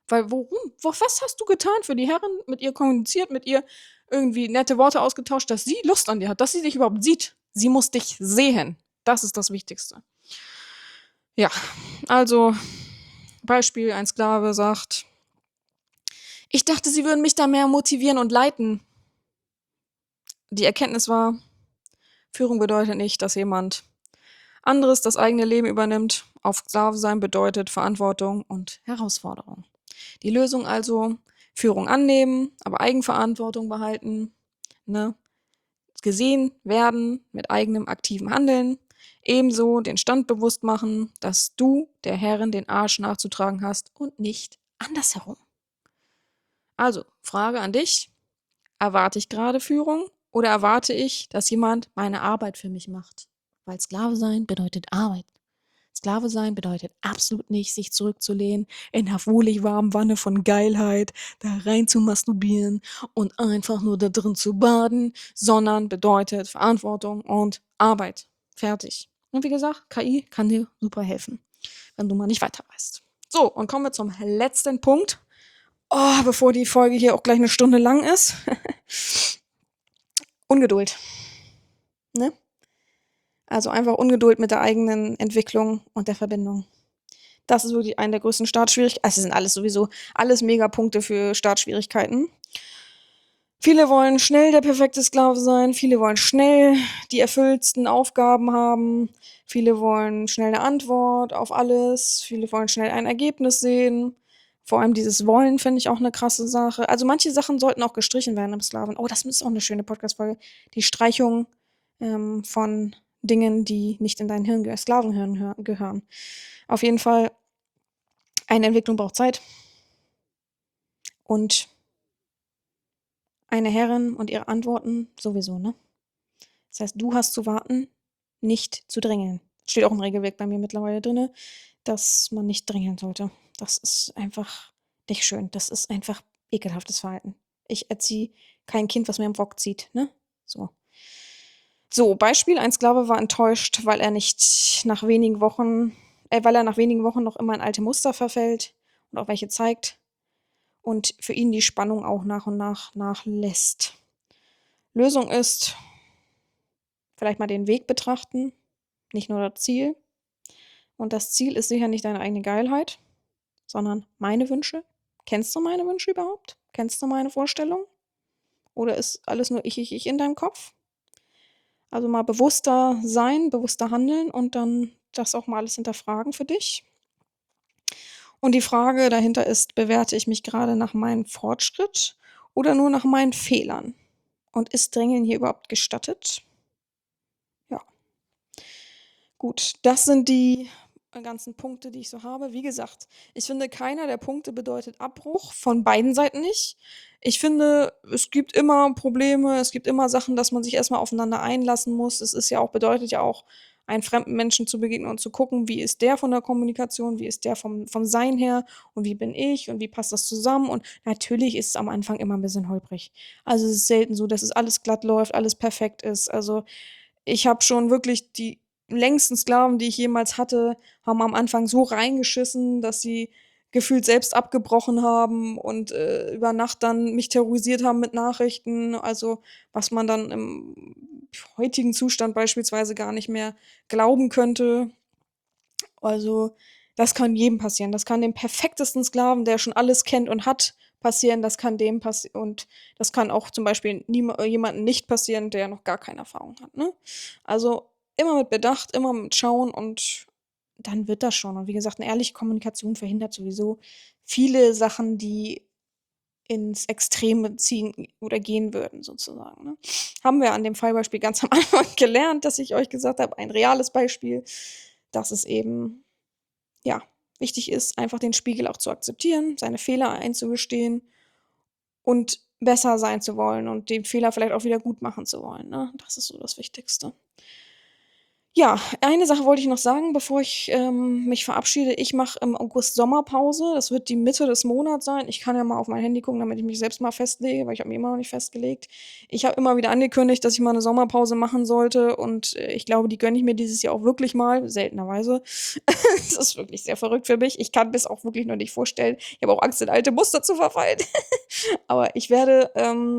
Weil was hast du getan für die Herren, mit ihr kommuniziert, mit ihr irgendwie nette Worte ausgetauscht, dass sie Lust an dir hat, dass sie dich überhaupt sieht. Sie muss dich sehen. Das ist das Wichtigste. Ja, also Beispiel, ein Sklave sagt, ich dachte, sie würden mich da mehr motivieren und leiten. Die Erkenntnis war, Führung bedeutet nicht, dass jemand anderes das eigene Leben übernimmt. Auf Sklave sein bedeutet Verantwortung und Herausforderung. Die Lösung also, Führung annehmen, aber Eigenverantwortung behalten, ne? Gesehen werden mit eigenem aktiven Handeln, ebenso den Stand bewusst machen, dass du der Herrin den Arsch nachzutragen hast und nicht andersherum. Also, Frage an dich, erwarte ich gerade Führung oder erwarte ich, dass jemand meine Arbeit für mich macht? Weil Sklave sein bedeutet Arbeit. Sklave sein bedeutet absolut nicht, sich zurückzulehnen, in einer wohlig warmen Wanne von Geilheit da rein zu masturbieren und einfach nur da drin zu baden, sondern bedeutet Verantwortung und Arbeit. Fertig. Und wie gesagt, KI kann dir super helfen, wenn du mal nicht weiter weißt. So, und kommen wir zum letzten Punkt. Oh, bevor die Folge hier auch gleich eine Stunde lang ist. Ungeduld. Ne? Also einfach Ungeduld mit der eigenen Entwicklung und der Verbindung. Das ist wirklich eine der größten Startschwierigkeiten. Also, es sind alles Megapunkte für Startschwierigkeiten. Viele wollen schnell der perfekte Sklave sein, viele wollen schnell die erfülltsten Aufgaben haben, viele wollen schnell eine Antwort auf alles, viele wollen schnell ein Ergebnis sehen. Vor allem dieses Wollen finde ich auch eine krasse Sache. Also, manche Sachen sollten auch gestrichen werden im Sklaven. Oh, das ist auch eine schöne Podcast-Folge. Die Streichung, von Dingen, die nicht in dein Sklavenhirn gehören. Auf jeden Fall, eine Entwicklung braucht Zeit. Und eine Herrin und ihre Antworten sowieso, ne? Das heißt, du hast zu warten, nicht zu drängeln. Steht auch im Regelwerk bei mir mittlerweile drin, dass man nicht drängeln sollte. Das ist einfach nicht schön. Das ist einfach ekelhaftes Verhalten. Ich erziehe kein Kind, was mir im Rock zieht, ne? So. So, Beispiel, ein Sklave war enttäuscht, weil er nach wenigen Wochen noch immer in alte Muster verfällt und auch welche zeigt und für ihn die Spannung auch nach und nach nachlässt. Lösung ist, vielleicht mal den Weg betrachten, nicht nur das Ziel. Und das Ziel ist sicher nicht deine eigene Geilheit, sondern meine Wünsche. Kennst du meine Wünsche überhaupt? Kennst du meine Vorstellungen? Oder ist alles nur ich in deinem Kopf? Also mal bewusster sein, bewusster handeln und dann das auch mal alles hinterfragen für dich. Und die Frage dahinter ist, bewerte ich mich gerade nach meinem Fortschritt oder nur nach meinen Fehlern? Und ist Drängeln hier überhaupt gestattet? Ja. Gut, das sind die ganzen Punkte, die ich so habe. Wie gesagt, ich finde, keiner der Punkte bedeutet Abbruch, von beiden Seiten nicht. Ich finde, es gibt immer Probleme, es gibt immer Sachen, dass man sich erstmal aufeinander einlassen muss. Bedeutet ja auch, einen fremden Menschen zu begegnen und zu gucken, wie ist der von der Kommunikation, wie ist der vom Sein her und wie bin ich und wie passt das zusammen. Und natürlich ist es am Anfang immer ein bisschen holprig. Also es ist selten so, dass es alles glatt läuft, alles perfekt ist. Also ich habe schon wirklich die längsten Sklaven, die ich jemals hatte, haben am Anfang so reingeschissen, dass sie gefühlt selbst abgebrochen haben und über Nacht dann mich terrorisiert haben mit Nachrichten. Also was man dann im heutigen Zustand beispielsweise gar nicht mehr glauben könnte. Also das kann jedem passieren. Das kann dem perfektesten Sklaven, der schon alles kennt und hat, passieren. Das kann dem passieren. Und das kann auch zum Beispiel jemandem nicht passieren, der noch gar keine Erfahrung hat. Ne? Also immer mit Bedacht, immer mit Schauen und dann wird das schon. Und wie gesagt, eine ehrliche Kommunikation verhindert sowieso viele Sachen, die ins Extreme ziehen oder gehen würden, sozusagen. Ne? Haben wir an dem Fallbeispiel ganz am Anfang gelernt, dass ich euch gesagt habe, ein reales Beispiel, dass es eben, ja, wichtig ist, einfach den Spiegel auch zu akzeptieren, seine Fehler einzugestehen und besser sein zu wollen und den Fehler vielleicht auch wieder gut machen zu wollen. Ne? Das ist so das Wichtigste. Ja, eine Sache wollte ich noch sagen, bevor ich, mich verabschiede. Ich mache im August Sommerpause. Das wird die Mitte des Monats sein. Ich kann ja mal auf mein Handy gucken, damit ich mich selbst mal festlege, weil ich habe mich immer noch nicht festgelegt. Ich habe immer wieder angekündigt, dass ich mal 'ne Sommerpause machen sollte und, ich glaube, die gönne ich mir dieses Jahr auch wirklich mal, seltenerweise. Das ist wirklich sehr verrückt für mich. Ich kann mir's auch wirklich noch nicht vorstellen. Ich habe auch Angst, in alte Muster zu verfallen. Aber ich werde,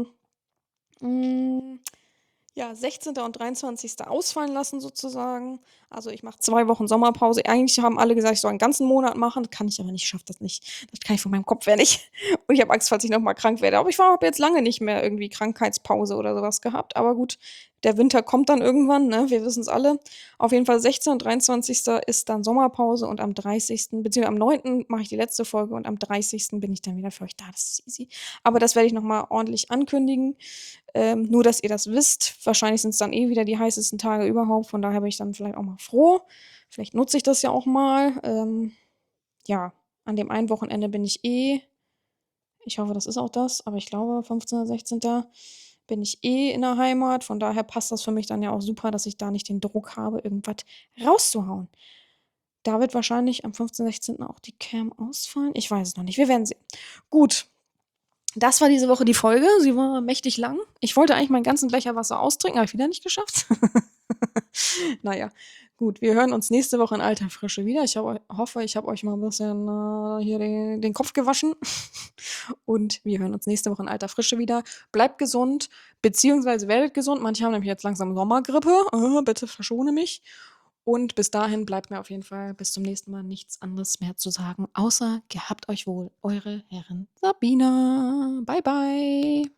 hm, ja, 16. und 23. ausfallen lassen sozusagen. Also, ich mache 2 Wochen Sommerpause. Eigentlich haben alle gesagt, ich soll 'n ganzen Monat machen. Kann ich aber nicht, ich schaffe das nicht. Das kann ich von meinem Kopf her nicht. Und ich habe Angst, falls ich noch mal krank werde. Aber ich habe jetzt lange nicht mehr irgendwie Krankheitspause oder so was gehabt. Aber gut, der Winter kommt dann irgendwann, ne? Wir wissen's alle. Auf jeden Fall 16. und 23. ist dann Sommerpause und am 30. beziehungsweise am 9. mache ich die letzte Folge und am 30. bin ich dann wieder für euch da. Das ist easy. Aber das werde ich noch mal ordentlich ankündigen. Nur, dass ihr das wisst. Wahrscheinlich sind's dann eh wieder die heißesten Tage überhaupt. Von daher bin ich dann vielleicht auch mal froh. Vielleicht nutze ich das ja auch mal. Ja, an dem einen Wochenende bin ich ich hoffe, das ist auch das, aber ich glaube 15., 16. bin ich in der Heimat. Von daher passt das für mich dann ja auch super, dass ich da nicht den Druck habe, irgendwas rauszuhauen. Da wird wahrscheinlich am 15., 16. auch die Cam ausfallen. Ich weiß es noch nicht. Wir werden sehen. Gut, das war diese Woche die Folge. Sie war mächtig lang. Ich wollte eigentlich meinen ganzen Becher Wasser austrinken, habe ich wieder nicht geschafft. Na ja, gut, wir hören uns nächste Woche in alter Frische wieder. Hoffe, ich habe euch mal 'n bisschen, hier den Kopf gewaschen. Und wir hören uns nächste Woche in alter Frische wieder. Bleibt gesund, beziehungsweise werdet gesund. Manche haben nämlich jetzt langsam Sommergrippe. Bitte verschone mich. Und bis dahin bleibt mir auf jeden Fall bis zum nächsten Mal nichts anderes mehr zu sagen, außer gehabt euch wohl, eure Herrin Sabina. Bye, bye.